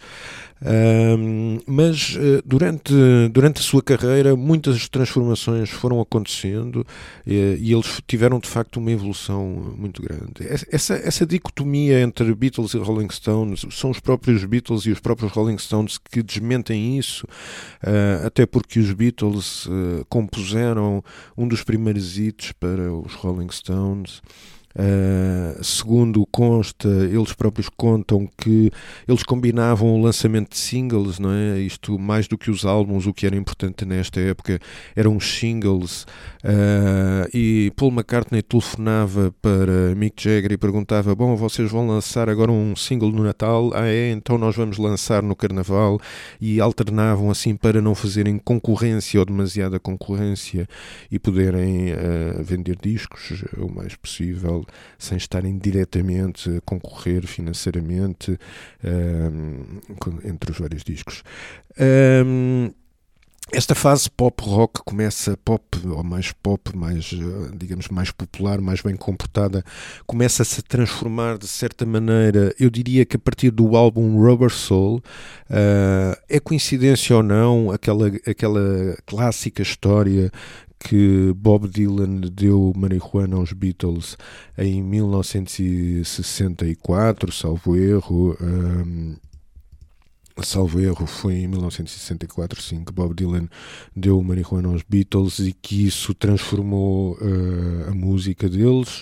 uh, mas uh, durante, durante a sua carreira muitas transformações foram acontecendo, uh, e eles tiveram de facto uma evolução muito grande. Essa, essa dicotomia entre Beatles e Rolling Stones, são os próprios Beatles e os próprios Rolling Stones que desmentem isso, uh, até porque os Beatles uh, compuseram um dos primeiros hits para os Rolling Stones. Uh, segundo consta, eles próprios contam que eles combinavam o lançamento de singles, não é? Isto mais do que os álbuns, o que era importante nesta época eram os singles, uh, e Paul McCartney telefonava para Mick Jagger e perguntava: bom, vocês vão lançar agora um single no Natal? Ah é? Então nós vamos lançar no Carnaval, e alternavam assim para não fazerem concorrência ou demasiada concorrência e poderem uh, vender discos o mais possível, sem estarem diretamente a concorrer financeiramente um, entre os vários discos. Um, esta fase pop-rock começa, pop, ou mais pop, mais, digamos, mais popular, mais bem comportada, começa a se transformar de certa maneira, eu diria que a partir do álbum Rubber Soul. Uh, é coincidência ou não, aquela, aquela clássica história que Bob Dylan deu marihuana aos Beatles em mil novecentos e sessenta e quatro, salvo erro, um, salvo erro, foi em mil novecentos e sessenta e quatro, sim, que Bob Dylan deu marihuana aos Beatles, e que isso transformou uh, a música deles.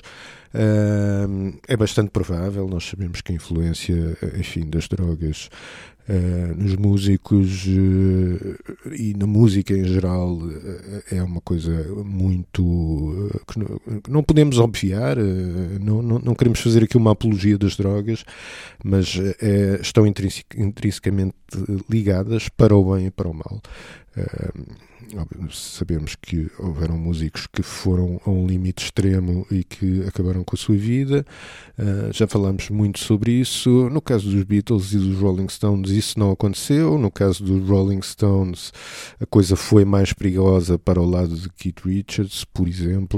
Uh, é bastante provável. Nós sabemos que a influência, enfim, das drogas Uh, nos músicos uh, e na música em geral uh, é uma coisa muito uh, que, não, que não podemos obviar. uh, não, não, não queremos fazer aqui uma apologia das drogas, mas uh, é, estão intrínsec, intrinsecamente ligadas para o bem e para o mal. Uh, sabemos que houveram músicos que foram a um limite extremo e que acabaram com a sua vida. Uh, já falámos muito sobre isso. No caso dos Beatles e dos Rolling Stones, isso não aconteceu. No caso dos Rolling Stones, a coisa foi mais perigosa para o lado de Keith Richards, por exemplo.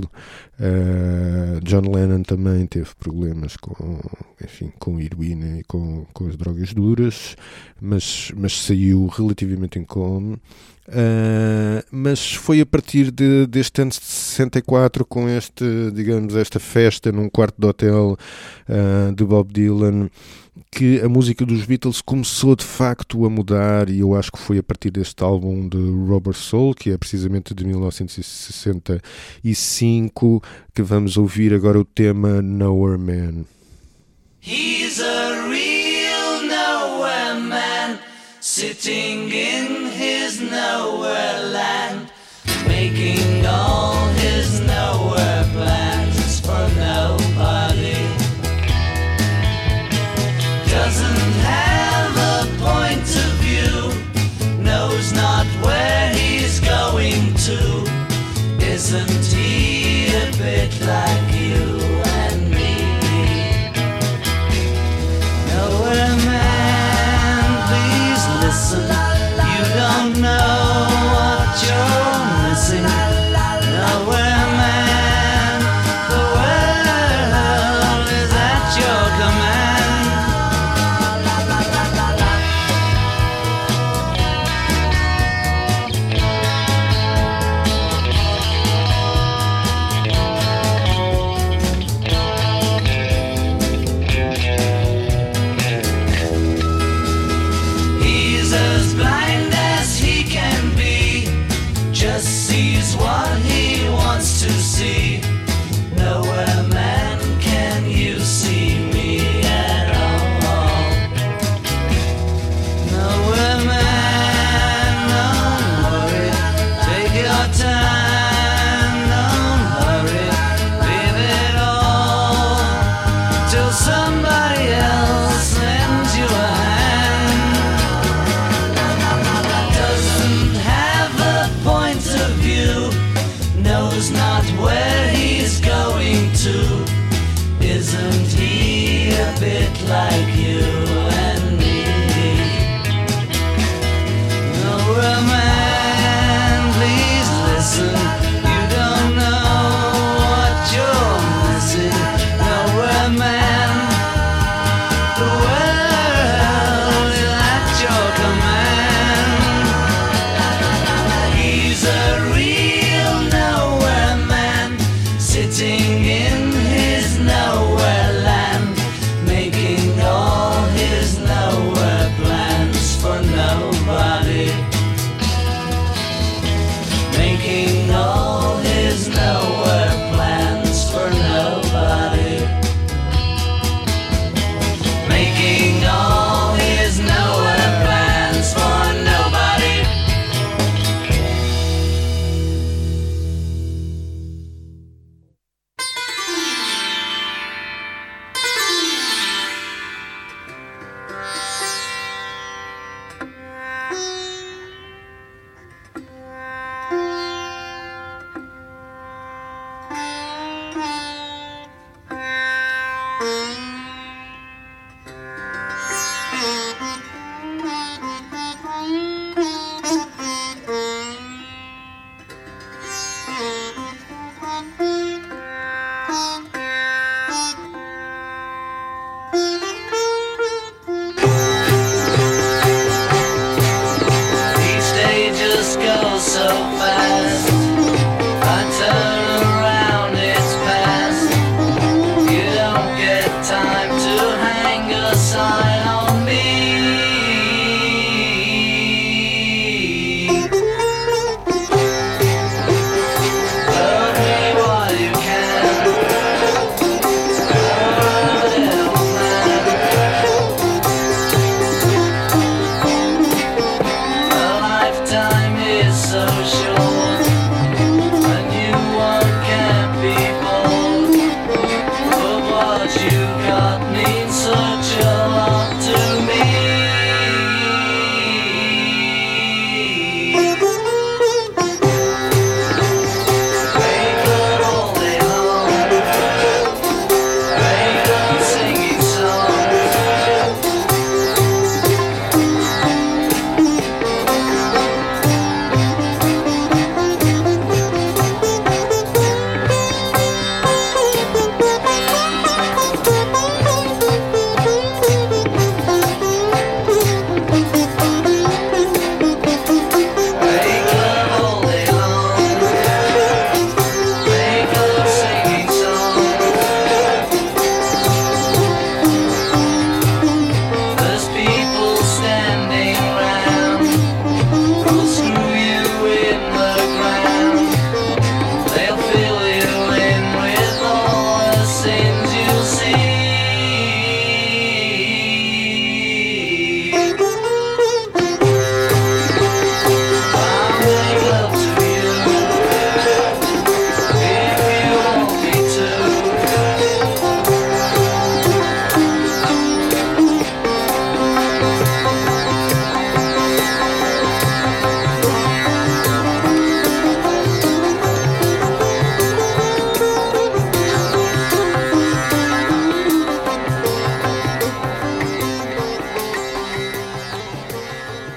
Uh, John Lennon também teve problemas com, enfim, com heroína e com, com as drogas duras, mas, mas saiu relativamente incólume. Uh, mas foi a partir de, deste ano de sessenta e quatro, com este, digamos, esta festa num quarto de hotel uh, de Bob Dylan, que a música dos Beatles começou de facto a mudar, e eu acho que foi a partir deste álbum de Rubber Soul, que é precisamente de mil novecentos e sessenta e cinco, que vamos ouvir agora o tema Nowhere Man.
He's a real nowhere man, sitting in his nowhere land, making all his nowhere plans for nobody. Doesn't have a point of view, knows not where he's going to. Isn't he a bit like you and me? Nowhere man, please listen. You don't know what you're missing.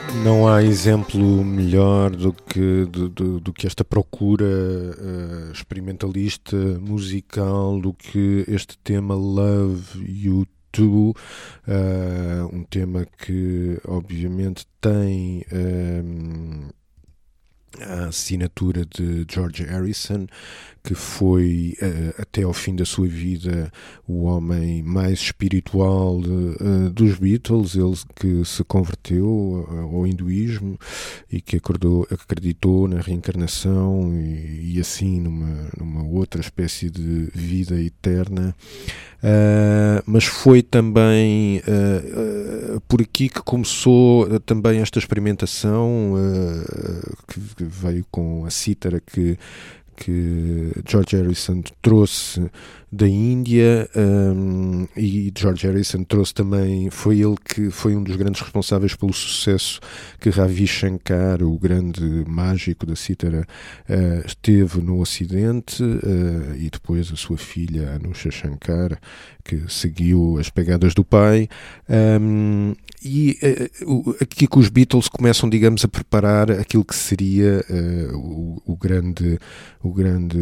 Não há exemplo melhor do que, do, do, do que esta procura uh, experimentalista musical, do que este tema Love You Too, uh, um tema que obviamente tem um, a assinatura de George Harrison, que foi uh, até ao fim da sua vida o homem mais espiritual uh, dos Beatles, ele que se converteu uh, ao hinduísmo e que acordou, acreditou na reencarnação e, e assim numa, numa outra espécie de vida eterna. Uh, mas foi também uh, uh, por aqui que começou uh, também esta experimentação uh, que, que veio com a cítara que que George Harrison trouxe da Índia, um, e George Harrison trouxe também, foi ele que foi um dos grandes responsáveis pelo sucesso que Ravi Shankar, o grande mágico da cítara, uh, teve no Ocidente, uh, e depois a sua filha Anusha Shankar, que seguiu as pegadas do pai. Um, e uh, aqui que os Beatles começam, digamos, a preparar aquilo que seria uh, o, o grande o grande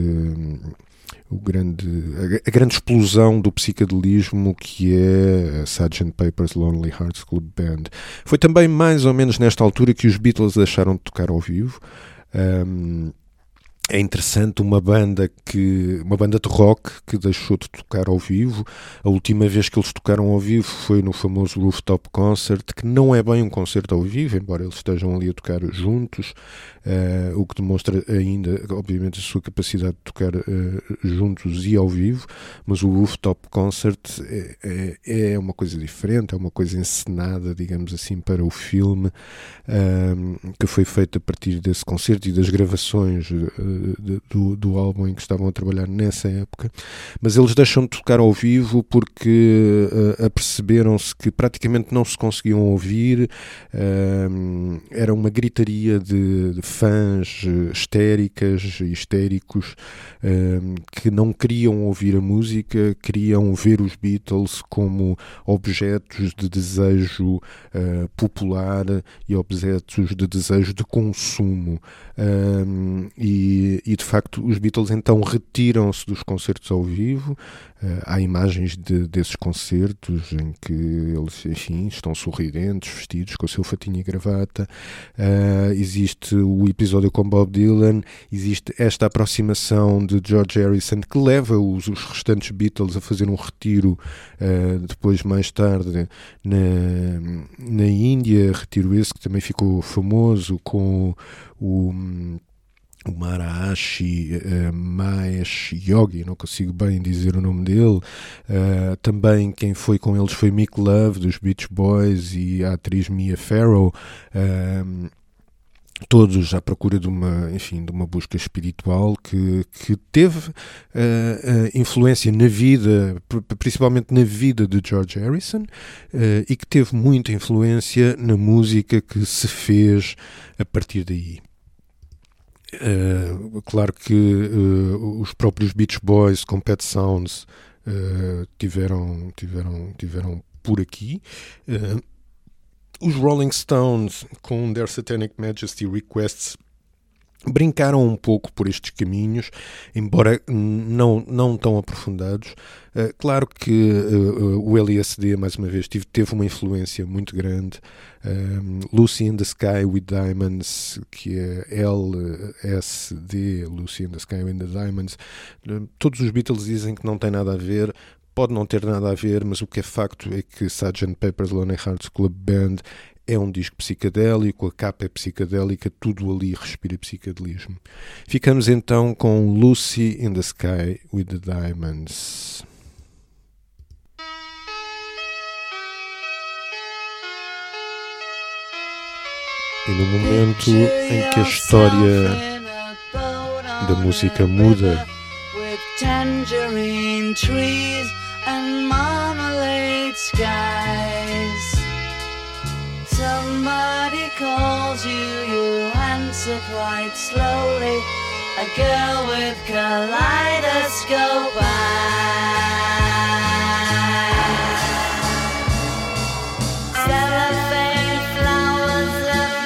o grande a, a grande explosão do psicadelismo, que é a sergeant Pepper's Lonely Hearts Club Band. Foi também mais ou menos nesta altura que os Beatles deixaram de tocar ao vivo. Um, É interessante, uma banda que uma banda de rock que deixou de tocar ao vivo. A última vez que eles tocaram ao vivo foi no famoso Rooftop Concert, que não é bem um concerto ao vivo, embora eles estejam ali a tocar juntos, uh, o que demonstra ainda, obviamente, a sua capacidade de tocar uh, juntos e ao vivo. Mas o Rooftop Concert é, é, é uma coisa diferente, é uma coisa encenada, digamos assim, para o filme, uh, que foi feito a partir desse concerto e das gravações uh, Do, do álbum em que estavam a trabalhar nessa época. Mas eles deixam de tocar ao vivo porque uh, aperceberam-se que praticamente não se conseguiam ouvir. Uh, era uma gritaria de, de fãs uh, histéricas e histéricos uh, que não queriam ouvir a música, queriam ver os Beatles como objetos de desejo uh, popular e objetos de desejo de consumo. Uh, e E de facto os Beatles então retiram-se dos concertos ao vivo. Uh, há imagens de, desses concertos em que eles, enfim, estão sorridentes, vestidos com o seu fatinho e gravata. Uh, existe o episódio com Bob Dylan, existe esta aproximação de George Harrison que leva os, os restantes Beatles a fazer um retiro uh, depois, mais tarde, na, na Índia, retiro esse que também ficou famoso com o o Maharishi uh, Mahesh Yogi, não consigo bem dizer o nome dele. Uh, também quem foi com eles foi Mick Love, dos Beach Boys, e a atriz Mia Farrow, uh, todos à procura de uma, enfim, de uma busca espiritual que, que teve uh, uh, influência na vida, principalmente na vida de George Harrison, uh, e que teve muita influência na música que se fez a partir daí. Uh, claro que uh, os próprios Beach Boys com Pet Sounds uh, tiveram, tiveram, tiveram por aqui. Uh, os Rolling Stones com Their Satanic Majesty Requests brincaram um pouco por estes caminhos, embora não, não tão aprofundados. Uh, claro que uh, uh, o L S D, mais uma vez, teve, teve uma influência muito grande. Um, Lucy in the Sky with Diamonds, que é L S D, Lucy in the Sky with the Diamonds. Uh, todos os Beatles dizem que não tem nada a ver. Pode não ter nada a ver, mas o que é facto é que sergeant Pepper's Lonely Hearts Club Band é um disco psicadélico, a capa é psicadélica, tudo ali respira psicadelismo. Ficamos então com Lucy in the Sky with the Diamonds. E no momento em que a história da música muda,
tangerine trees and marmalade skies. Somebody calls you, you answer quite slowly. A girl with kaleidoscope eyes. Cellophane flowers of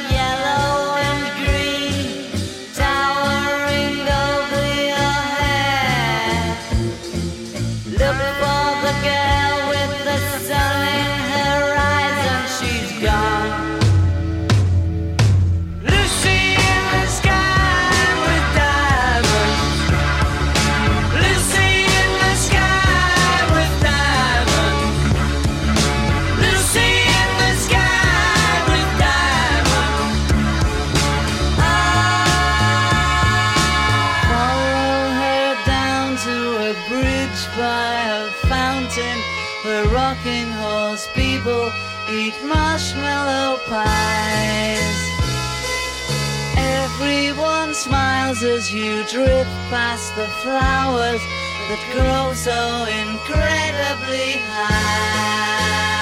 dancing where rocking horse people eat marshmallow pies. Everyone smiles as you drift past the flowers that grow so incredibly high.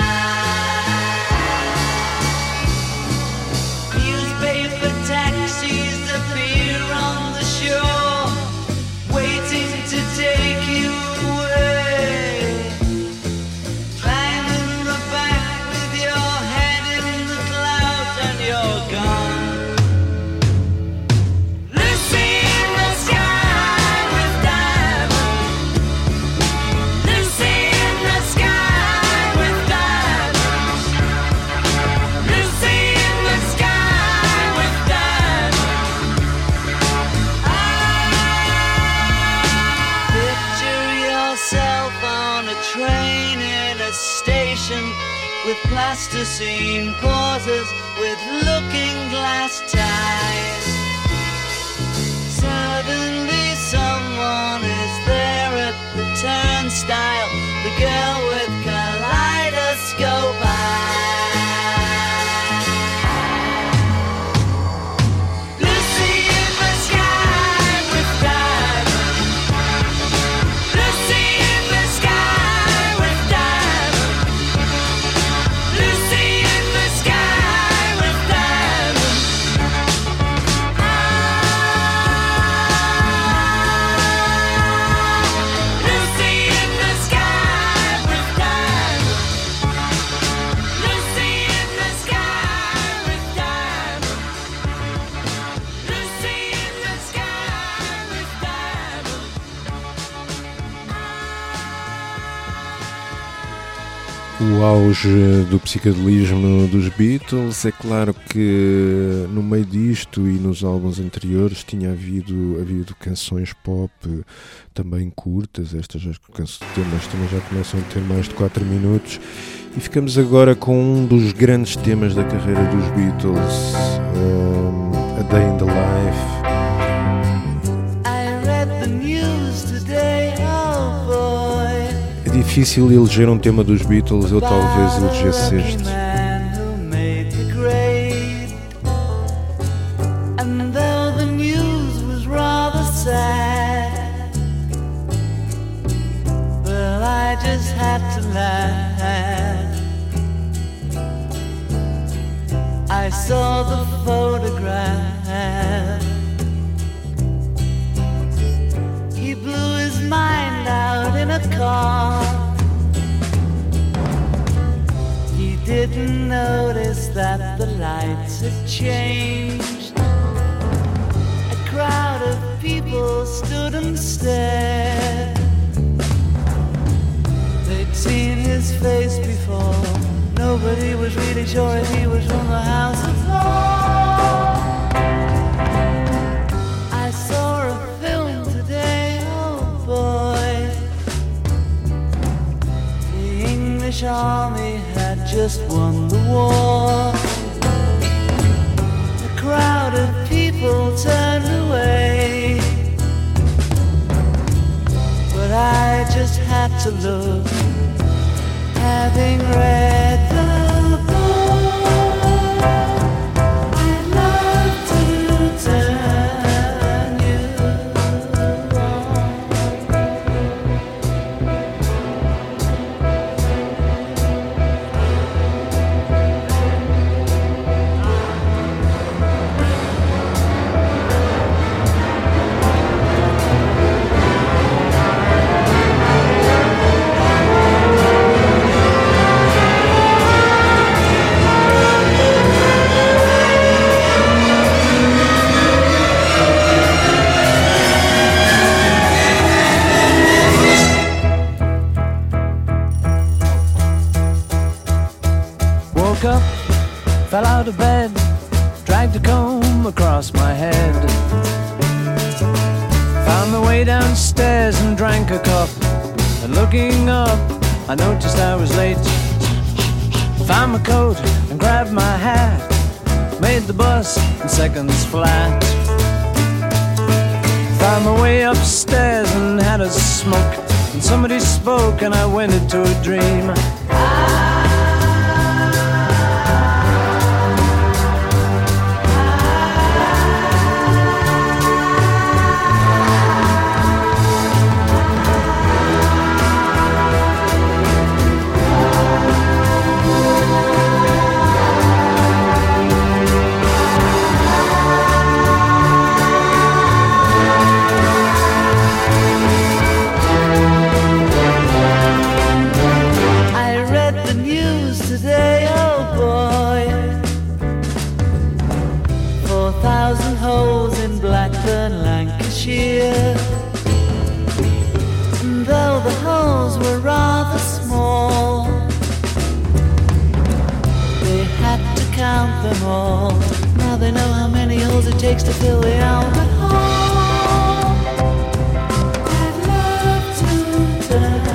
Newspaper taxis appear on the shore, waiting to take you away. Climb in the back with your head in the clouds and you're gone. Lucy in the sky with diamonds. Lucy in the sky with diamonds. Lucy in the sky with diamonds. Picture yourself on a train in a station with plasticine porters with looking glass ties. Suddenly someone is there at the turnstile, the girl with kaleidoscope eyes. Lucy in the sky with diamonds. Lucy in the sky with diamonds. Lucy in the sky with diamonds. Lucy in the sky with diamonds. Lucy in the sky with diamonds. Lucy in the sky with diamonds.
O auge do psicadelismo dos Beatles, é claro que no meio disto e nos álbuns anteriores tinha havido, havido canções pop também curtas, estas temas também já começam a ter mais de quatro minutos, e ficamos agora com um dos grandes temas da carreira dos Beatles, um, A Day in the Life.
I read the news today, oh boy.
É difícil eleger um tema dos Beatles, eu talvez elegesse este.
Man who made the grade. And though the news was rather sad, well, I just had to laugh. I saw the photograph. He blew his mind out in a car. He didn't notice that the lights had changed. A crowd of people stood and stared. They'd seen his face before. Nobody was really sure if he was from the House of Lords. I saw a film today, oh boy. The English army had just won the war. A crowd of people turned away, but I just had to look, having read the book. I'd love to turn you
Woke up, fell out of bed, dragged a comb across my head. Found my way downstairs and drank a cup. And looking up, I noticed I was late. Found my coat and grabbed my hat. Made the bus in seconds flat. Found my way upstairs and had a smoke. And somebody spoke and I went into a dream. And though the holes were rather small, they had to count them all. Now they know how many holes it takes to fill the Albert Hall. I'd love to die.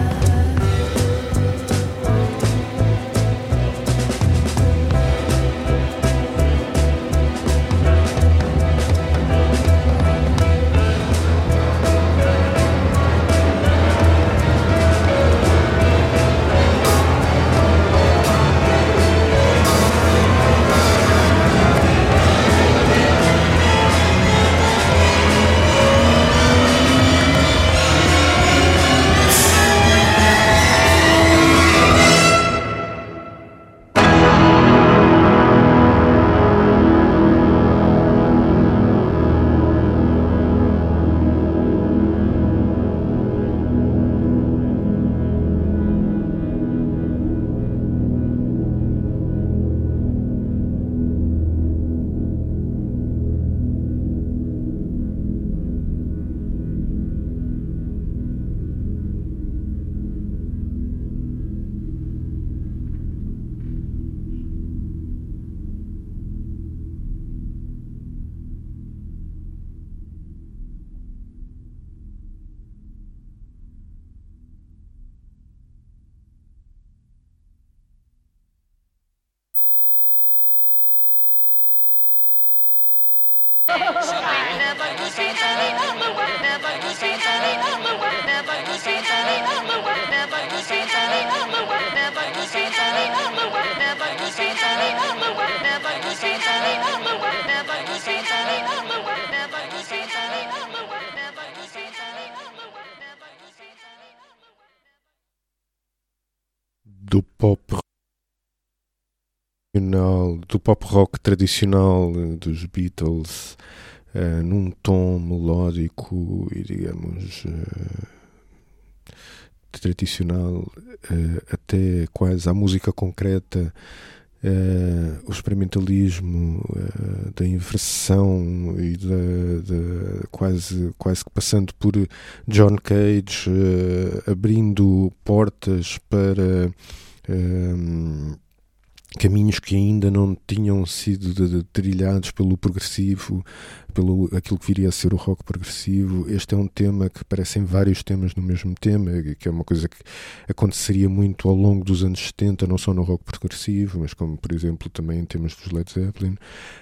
Do pop do pop rock tradicional dos Beatles, uh, num tom melódico e, digamos, uh, tradicional, uh, até quase à música concreta, uh, o experimentalismo uh, da inversão e da, da quase, quase que passando por John Cage, uh, abrindo portas para uh, caminhos que ainda não tinham sido de, de, trilhados pelo progressivo, pelo aquilo que viria a ser o rock progressivo. Este é um tema que parecem vários temas no mesmo tema, que é uma coisa que aconteceria muito ao longo dos anos setenta, não só no rock progressivo, mas como, por exemplo, também em temas dos Led Zeppelin.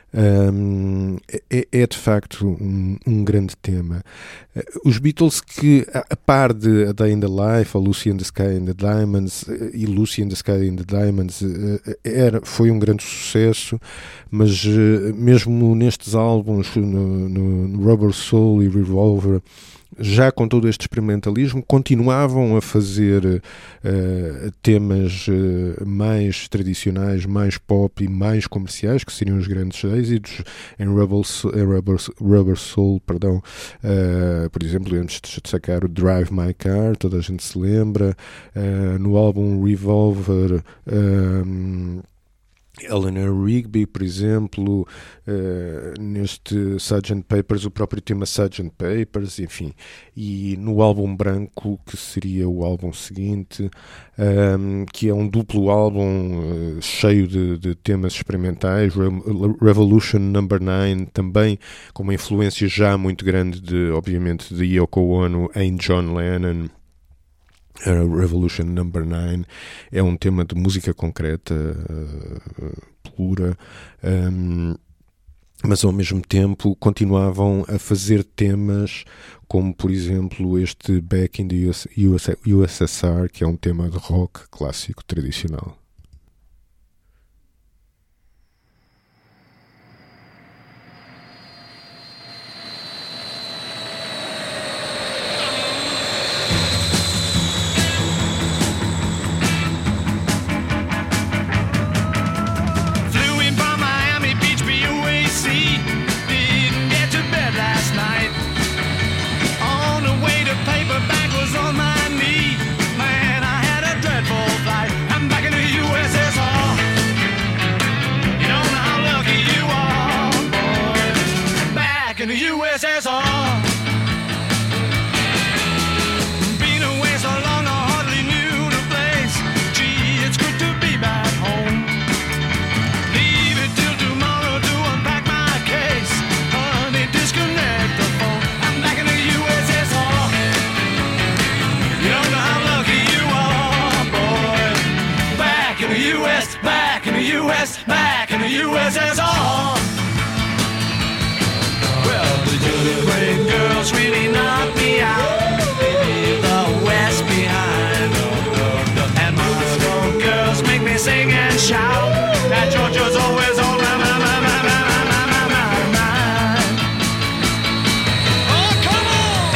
Um, é, é de facto um, um grande tema. Os Beatles, que a par de A Day in the Life, a Lucy and the Sky and the Diamonds e Lucy and the Sky and the Diamonds, era, foi um grande sucesso, mas mesmo nestes álbuns, no, no Rubber Soul e Revolver, já com todo este experimentalismo, continuavam a fazer uh, temas uh, mais tradicionais, mais pop e mais comerciais, que seriam os grandes êxitos. Em Rubber, em Rubber, Rubber Soul, perdão, uh, por exemplo, antes de sacar o Drive My Car, toda a gente se lembra. Uh, no álbum Revolver, um, Eleanor Rigby, por exemplo, uh, neste sergeant Papers, o próprio tema sergeant Papers, enfim, e no álbum Branco, que seria o álbum seguinte, um, que é um duplo álbum uh, cheio de, de temas experimentais, Re- Revolution Number nine, também com uma influência já muito grande, de, obviamente, de Yoko Ono em John Lennon. A Revolution Number nine é um tema de música concreta, uh, pura, um, mas ao mesmo tempo continuavam a fazer temas como, por exemplo, este Back in the U S, U S S R, que é um tema de rock clássico tradicional.
Back in the U S S R. Well, the Ukraine girls really knocked me out. They leave the West behind. And Moscow girls make me sing and shout. That Georgia's always on my, my, my, my, my, my, my, my mind. Oh, come on!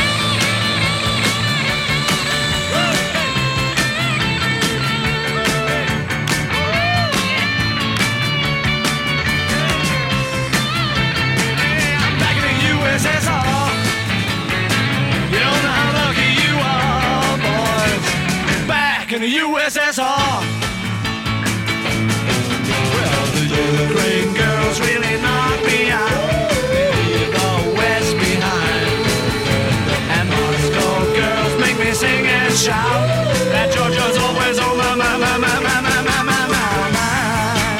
U S S R. You don't know how lucky you are, boys. Back in the U S S R. Well, the Ukraine girls really knocked me out. They leave the West behind. And Moscow girls make me sing and shout. That Georgia's always on my, my, my, my, my, my, my, my, my mind.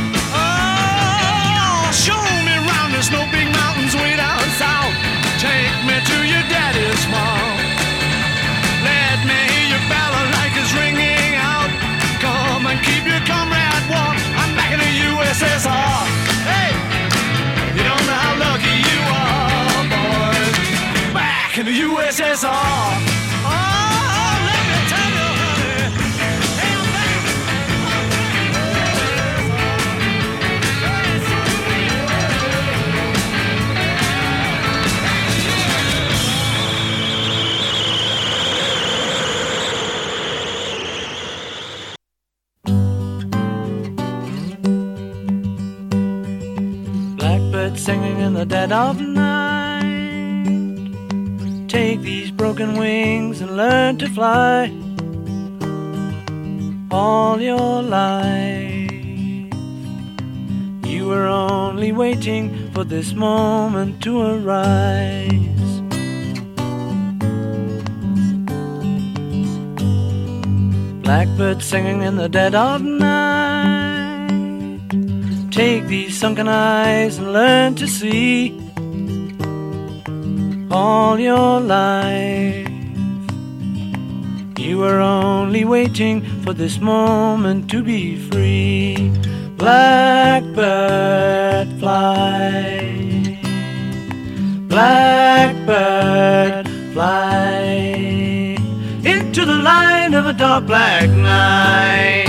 Oh, show me round the snow big mountains way down south. Take me to your daddy's farm. Let me hear your balalaikas ringing out. Come and keep your comrade warm. I'm back in the U S S R. Hey, you don't know how lucky you are, boys. Back in the U S S R. Oh, let me tell you, honey. Hey, I'm back. Blackbird singing in the dead of night. Take these broken wings and learn to fly. All your life you were only waiting for this moment to arise. Blackbird singing in the dead of night. Take these sunken eyes and learn to see. All your life you were only waiting for this moment to be free. Blackbird fly, blackbird fly into the light of a dark black night.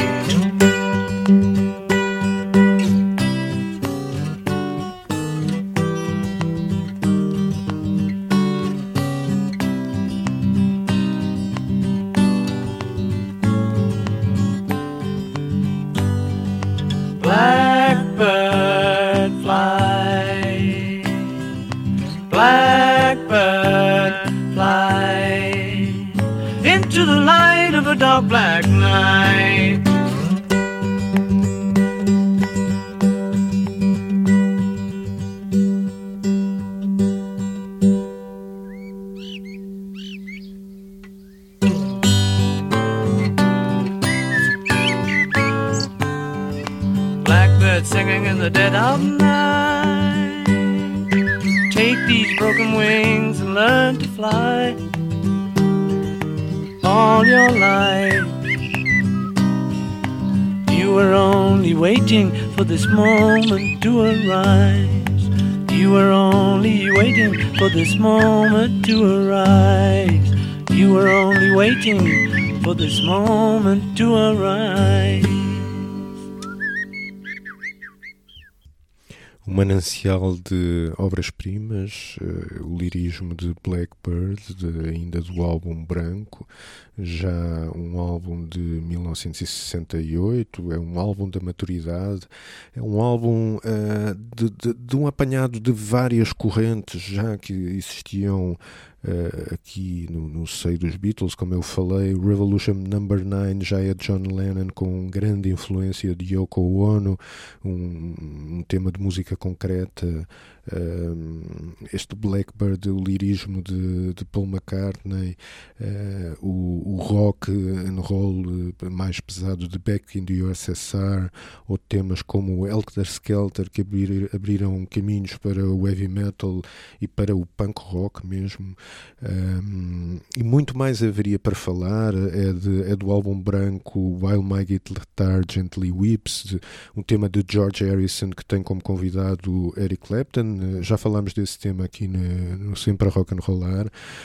Blackbird fly, blackbird fly into the light of a dark black night. Blackbird singing in the dead of night. Take these broken wings and learn to fly. All your life you were only waiting for this moment to arise. You were only waiting for this moment to arise. You were only waiting for this moment to arise.
Um manancial de obras-primas, uh, o lirismo de Blackbird, de, ainda do álbum Branco, já um álbum de mil novecentos e sessenta e oito, é um álbum da maturidade, é um álbum uh, de, de, de um apanhado de várias correntes já que existiam Uh, aqui no, no seio dos Beatles, como eu falei. Revolution Number nine já é John Lennon com grande influência de Yoko Ono, um, um tema de música concreta. Uh, este Blackbird, o lirismo de, de Paul McCartney, uh, o, o rock and roll mais pesado de Back in the U S S R, ou temas como Helter Skelter, que abrir, abriram caminhos para o heavy metal e para o punk rock mesmo. Um, e muito mais haveria para falar. É, de, é do álbum branco While My Guitar Gently Weeps, de, um tema de George Harrison que tem como convidado Eric Clapton. Já falámos desse tema aqui no, no Sempre a Rock and Rollar.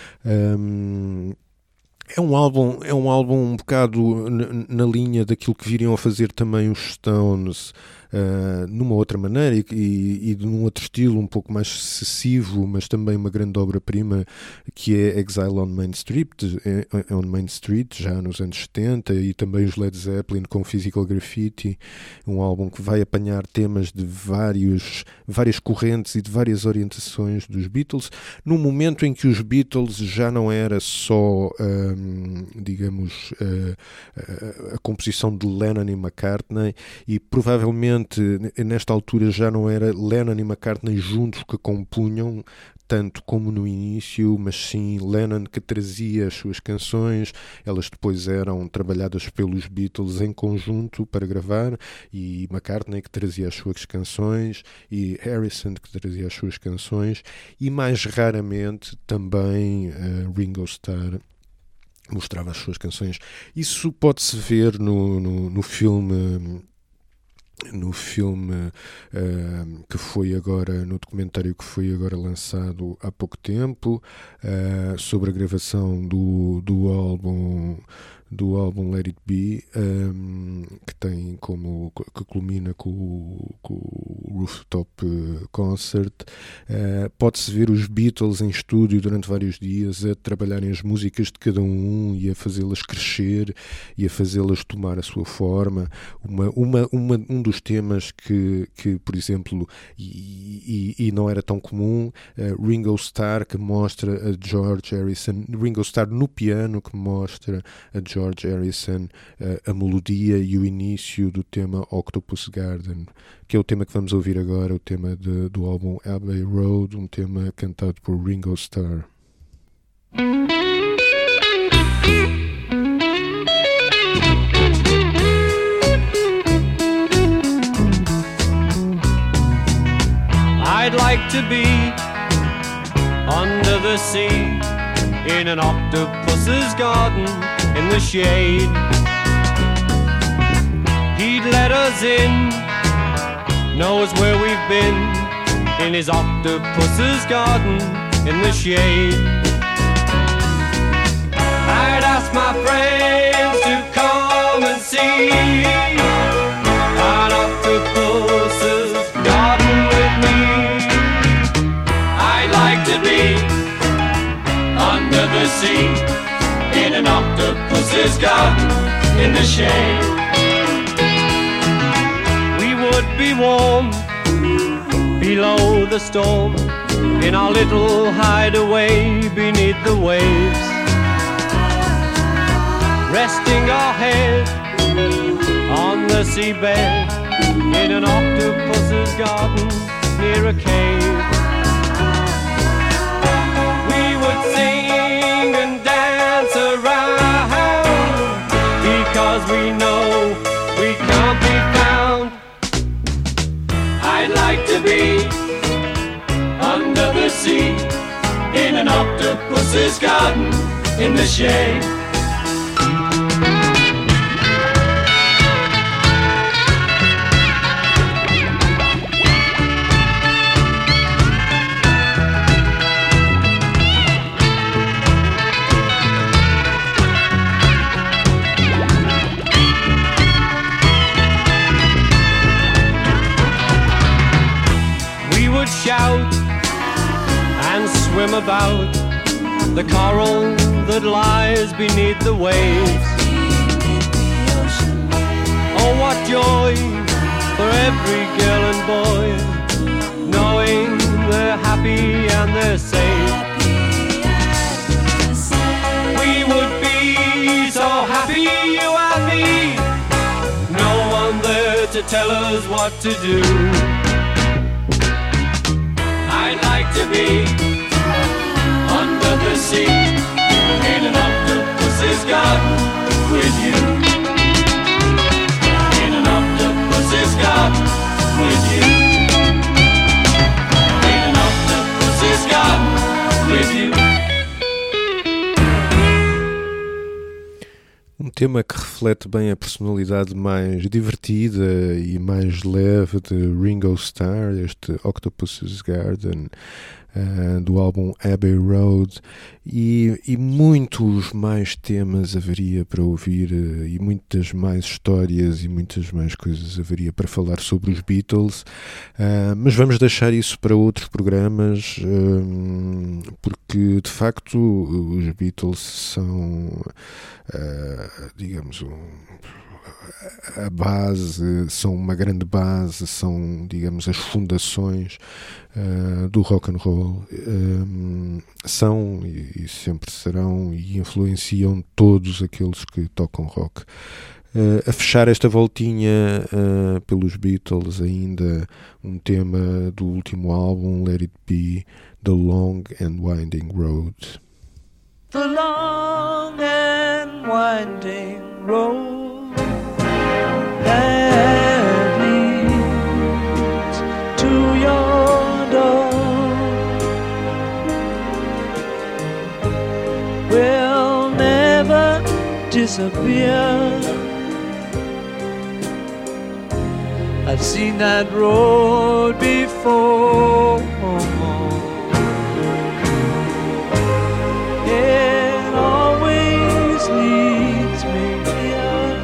Um, É um álbum, é um álbum um bocado na, na linha daquilo que viriam a fazer também os Stones, uh, numa outra maneira e, e, e de um outro estilo um pouco mais excessivo, mas também uma grande obra-prima, que é Exile on Main Street, on Main Street, já nos anos setenta, e também os Led Zeppelin com Physical Graffiti, um álbum que vai apanhar temas de vários, várias correntes e de várias orientações dos Beatles, num momento em que os Beatles já não era só... Uh, digamos, uh, uh, a composição de Lennon e McCartney, e provavelmente nesta altura já não era Lennon e McCartney juntos que compunham tanto como no início, mas sim Lennon que trazia as suas canções. Elas depois eram trabalhadas pelos Beatles em conjunto para gravar, e McCartney que trazia as suas canções e Harrison que trazia as suas canções, e mais raramente também uh, Ringo Starr mostrava as suas canções. Isso pode-se ver no, no, no filme no filme uh, que foi agora, no documentário que foi agora lançado há pouco tempo, uh, sobre a gravação do, do álbum do álbum Let It Be, um, que tem como, que culmina com o, com o Rooftop Concert. Uh, pode-se ver os Beatles em estúdio durante vários dias a trabalharem as músicas de cada um e a fazê-las crescer e a fazê-las tomar a sua forma. Uma, uma, uma, um dos temas que, que por exemplo, e, e, e não era tão comum, uh, Ringo Starr, que mostra a George Harrison, Ringo Starr no piano, que mostra a George George Harrison uh, a melodia e o início do tema Octopus Garden, que é o tema que vamos ouvir agora, o tema de, do álbum Abbey Road, um tema cantado por Ringo Starr.
I'd like to be under the sea in an octopus's garden in the shade. He'd let us in, knows where we've been, in his octopus's garden in the shade. I'd ask my friends to come and see an octopus's garden with me. I'd like to be under the sea in an octopus's garden in the shade. We would be warm below the storm in our little hideaway beneath the waves, resting our head on the seabed in an octopus's garden near a cave. We would sing and dance around because we know we can't be found. I'd like to be under the sea in an octopus's garden in the shade.
swim about the coral that lies beneath the waves. Oh, what joy for every girl and boy, knowing they're happy and they're safe. We would be so happy, you and me, no one there to tell us what to do. I'd like to be under the sea in an octopus's garden with you. In an octopus's garden with you. In an octopus's garden with you.
Um tema que reflete bem a personalidade mais divertida e mais leve de Ringo Starr, este Octopus's Garden, uh, do álbum Abbey Road, e, e muitos mais temas haveria para ouvir, uh, e muitas mais histórias e muitas mais coisas haveria para falar sobre os Beatles, uh, mas vamos deixar isso para outros programas, uh, porque de facto os Beatles são, uh, digamos, um, a base, são uma grande base, são, digamos, as fundações uh, do rock and roll, um, são e, e sempre serão e influenciam todos aqueles que tocam rock. Uh, a fechar esta voltinha uh, pelos Beatles, ainda um tema do último álbum, Let It Be, The Long and Winding Road.
The long and winding road that leads to your door will never disappear. I've seen that road before. It always leads me here.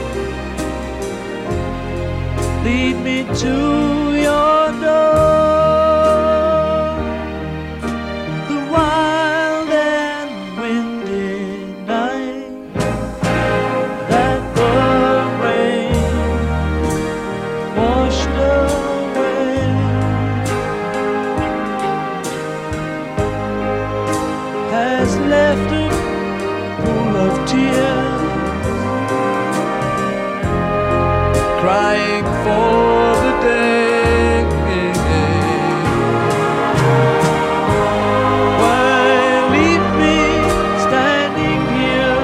Lead me to your door. The wild and windy night that the rain washed away has left a pool of tears, crying for the day why leave me standing here?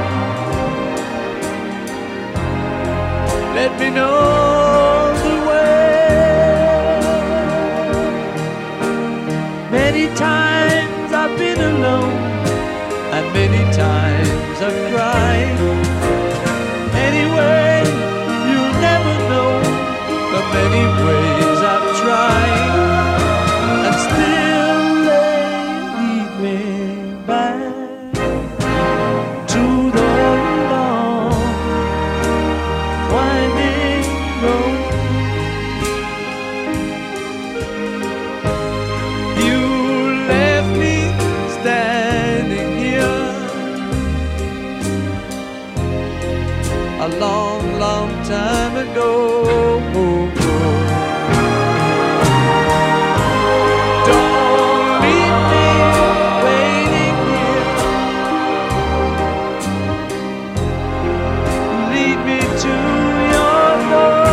Let me know the way. Many times I've been alone, and many times I've cried. Anyway, you'll never know the many ways I've tried, and still they lead me back to the long winding road. You left me standing here a long, long time ago. Don't leave me waiting here. Lead me to your door.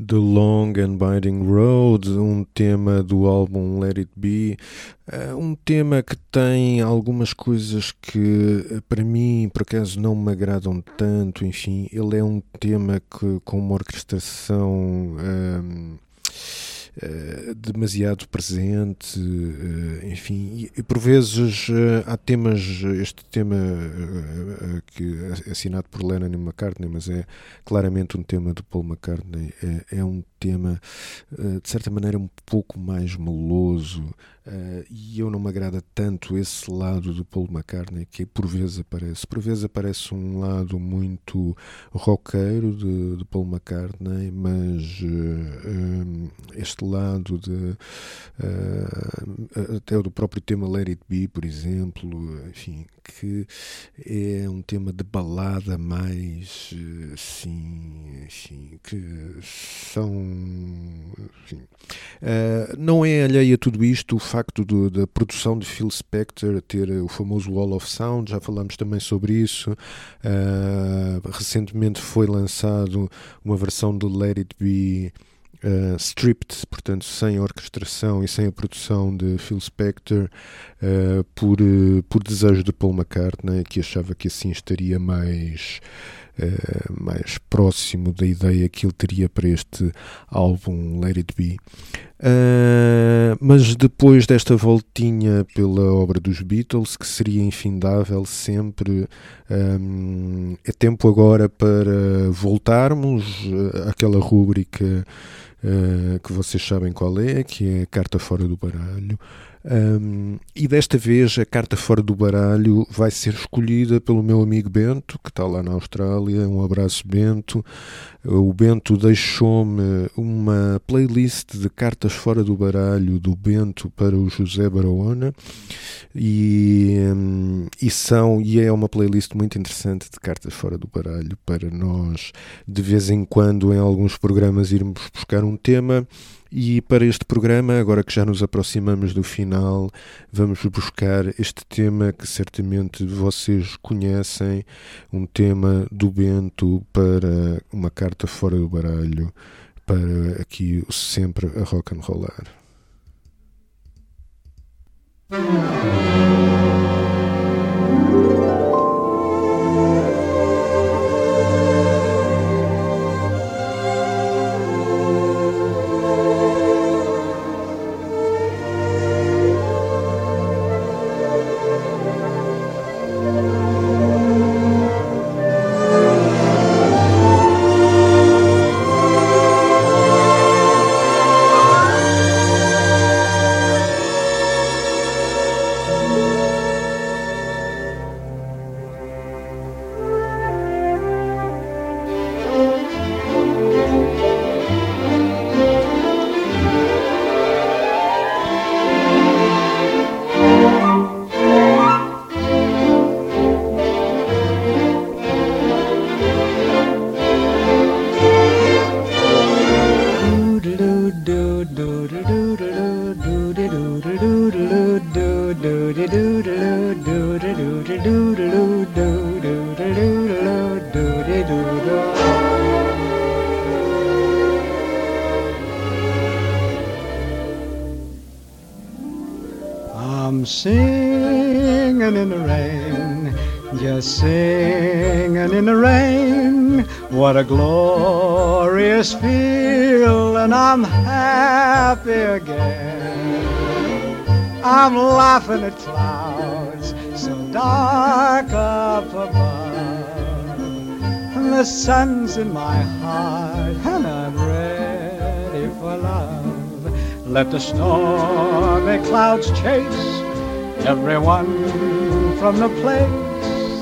The Long and Winding Road, um tema do álbum Let It Be, uh, um tema que tem algumas coisas que para mim por acaso não me agradam tanto. Enfim, ele é um tema que com uma orquestração um, Uh, demasiado presente, uh, enfim, e, e por vezes uh, há temas, este tema uh, uh, que é assinado por Lennon e McCartney, mas é claramente um tema do Paul McCartney, é, é um tema uh, de certa maneira um pouco mais meloso, uh, e eu não me agrada tanto esse lado do Paul McCartney que por vezes aparece, por vezes aparece um lado muito roqueiro de, de Paul McCartney, mas uh, um, este lado de uh, até o do próprio tema Let It Be, por exemplo, enfim, que é um tema de balada mais assim, enfim, que são, enfim, uh, não é alheio a tudo isto o facto do, da produção de Phil Spector ter o famoso Wall of Sound, já falamos também sobre isso. Uh, recentemente foi lançado uma versão do Let It Be Uh, stripped, portanto sem a orquestração e sem a produção de Phil Spector, uh, por, uh, por desejo de Paul McCartney, que achava que assim estaria mais, uh, mais próximo da ideia que ele teria para este álbum Let It Be. Uh, mas depois desta voltinha pela obra dos Beatles, que seria infindável sempre, um, é tempo agora para voltarmos àquela rúbrica Uh, que vocês sabem qual é, que é a carta fora do baralho. Um, e desta vez a carta fora do baralho vai ser escolhida pelo meu amigo Bento, que está lá na Austrália. Um abraço, Bento. O Bento deixou-me uma playlist de cartas fora do baralho do Bento para o José Barahona, e, um, e, são, e é uma playlist muito interessante de cartas fora do baralho para nós de vez em quando em alguns programas irmos buscar um tema. E para este programa, agora que já nos aproximamos do final, vamos buscar este tema que certamente vocês conhecem, um tema do Bento para uma carta fora do baralho, para aqui sempre a rock and rollar.
I'm singing in the rain, just singing in the rain. What a glorious feeling, I'm happy again. I'm laughing at clouds so dark up above, and the sun's in my heart and I'm ready for love. Let the stormy clouds chase everyone from the place.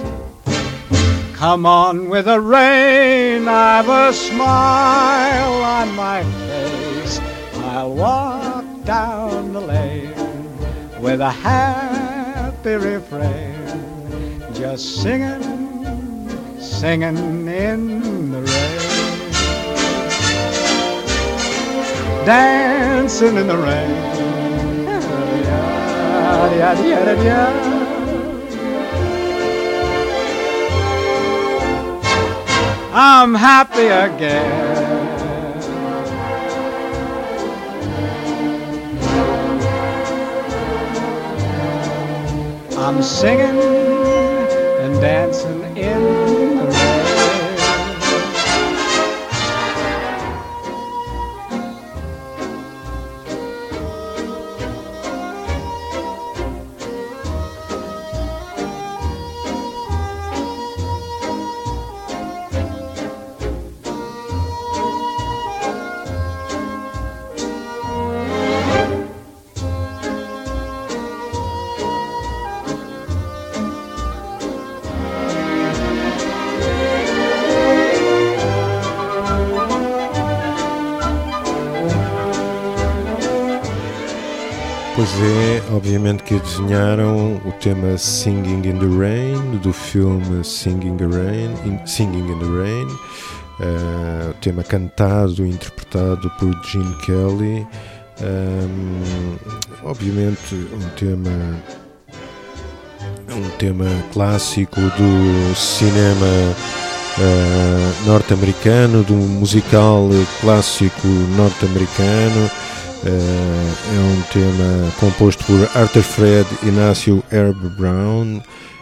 Come on with the rain, I've a smile on my face. I'll walk down the lane with a happy refrain, just singing, singing in the rain. Dancing in the rain. I'm happy again. I'm singing and dancing in the rain.
Pois é, obviamente que adivinharam o tema Singing in the Rain, do filme Singing, a Rain, in, Singing in the Rain, uh, o tema cantado e interpretado por Gene Kelly, um, obviamente um tema, um tema clássico do cinema uh, norte-americano, do musical clássico norte-americano. Uh, é um tema composto por Arthur Fred Inácio Herb Brown,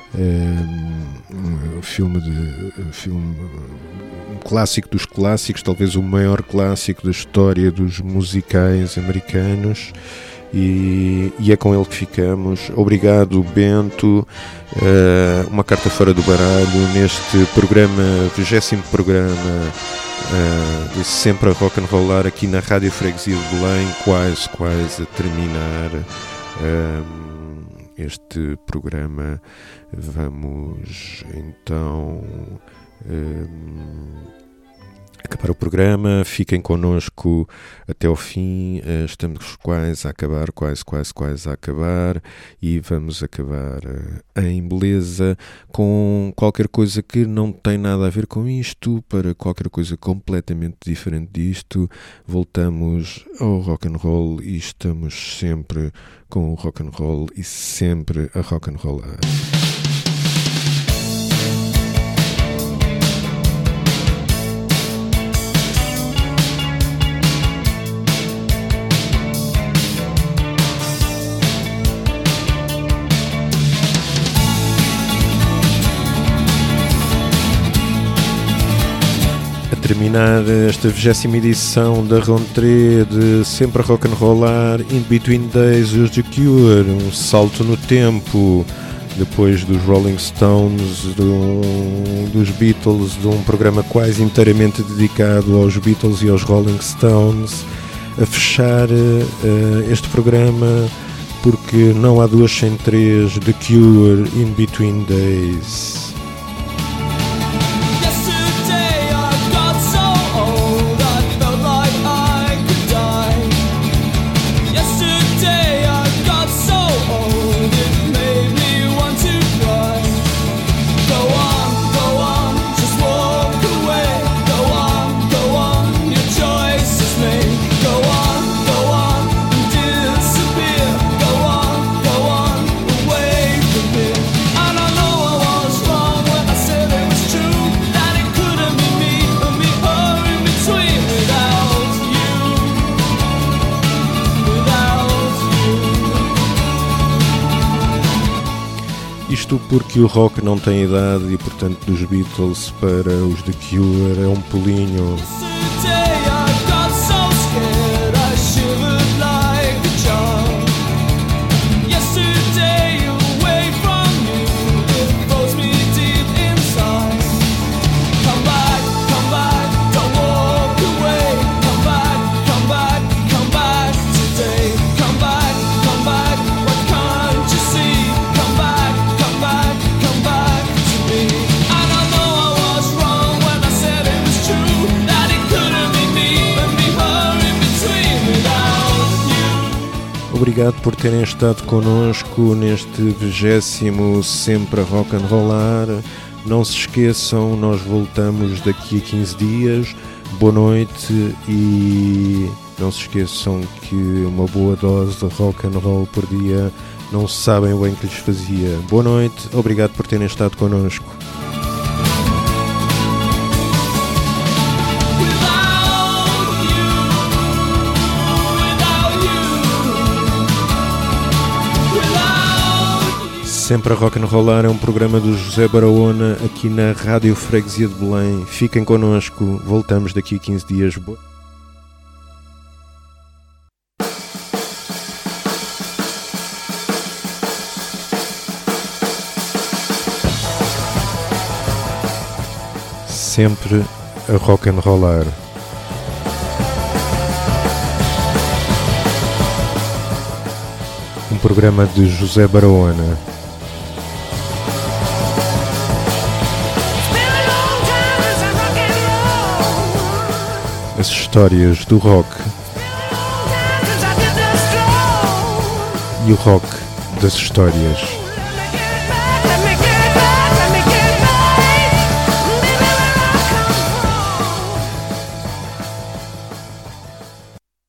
um, um filme de um filme um clássico dos clássicos, talvez o maior clássico da história dos musicais americanos, e, e é com ele que ficamos. Obrigado, Bento. Uh, uma carta fora do baralho neste programa, vigésimo programa. Uh, e sempre a rock and rollar aqui na Rádio Freguesia de Belém, quase, quase a terminar um, este programa. Vamos então um, acabar o programa. Fiquem connosco até ao fim. Uh, estamos quase a acabar, quase, quase, quase a acabar, e vamos acabar uh, em beleza com qualquer coisa que não tem nada a ver com isto, para qualquer coisa completamente diferente disto. Voltamos ao rock and roll e estamos sempre com o rock and roll e sempre a rock and rollar. Terminar esta vigésima edição da Rentrée de Sempre a Rock and Rollar, In Between Days, os The Cure, um salto no tempo, depois dos Rolling Stones, do, dos Beatles, de um programa quase inteiramente dedicado aos Beatles e aos Rolling Stones, a fechar uh, este programa, porque não há duas sem três, The Cure, In Between Days. Porque o rock não tem idade e, portanto, dos Beatles para os The Cure é um pulinho. Obrigado por terem estado connosco neste vigésimo Sempre a Rock and Rollar. Não se esqueçam, nós voltamos daqui a quinze dias. Boa noite e não se esqueçam que uma boa dose de rock and roll por dia não sabem o bem que lhes fazia. Boa noite, obrigado por terem estado connosco. Sempre a Rock and Rollar é um programa do José Barahona aqui na Rádio Freguesia de Belém. Fiquem connosco, voltamos daqui a quinze dias. Boa... Sempre a Rock and Rollar. Um programa de José Barahona. As histórias do rock e o rock das histórias.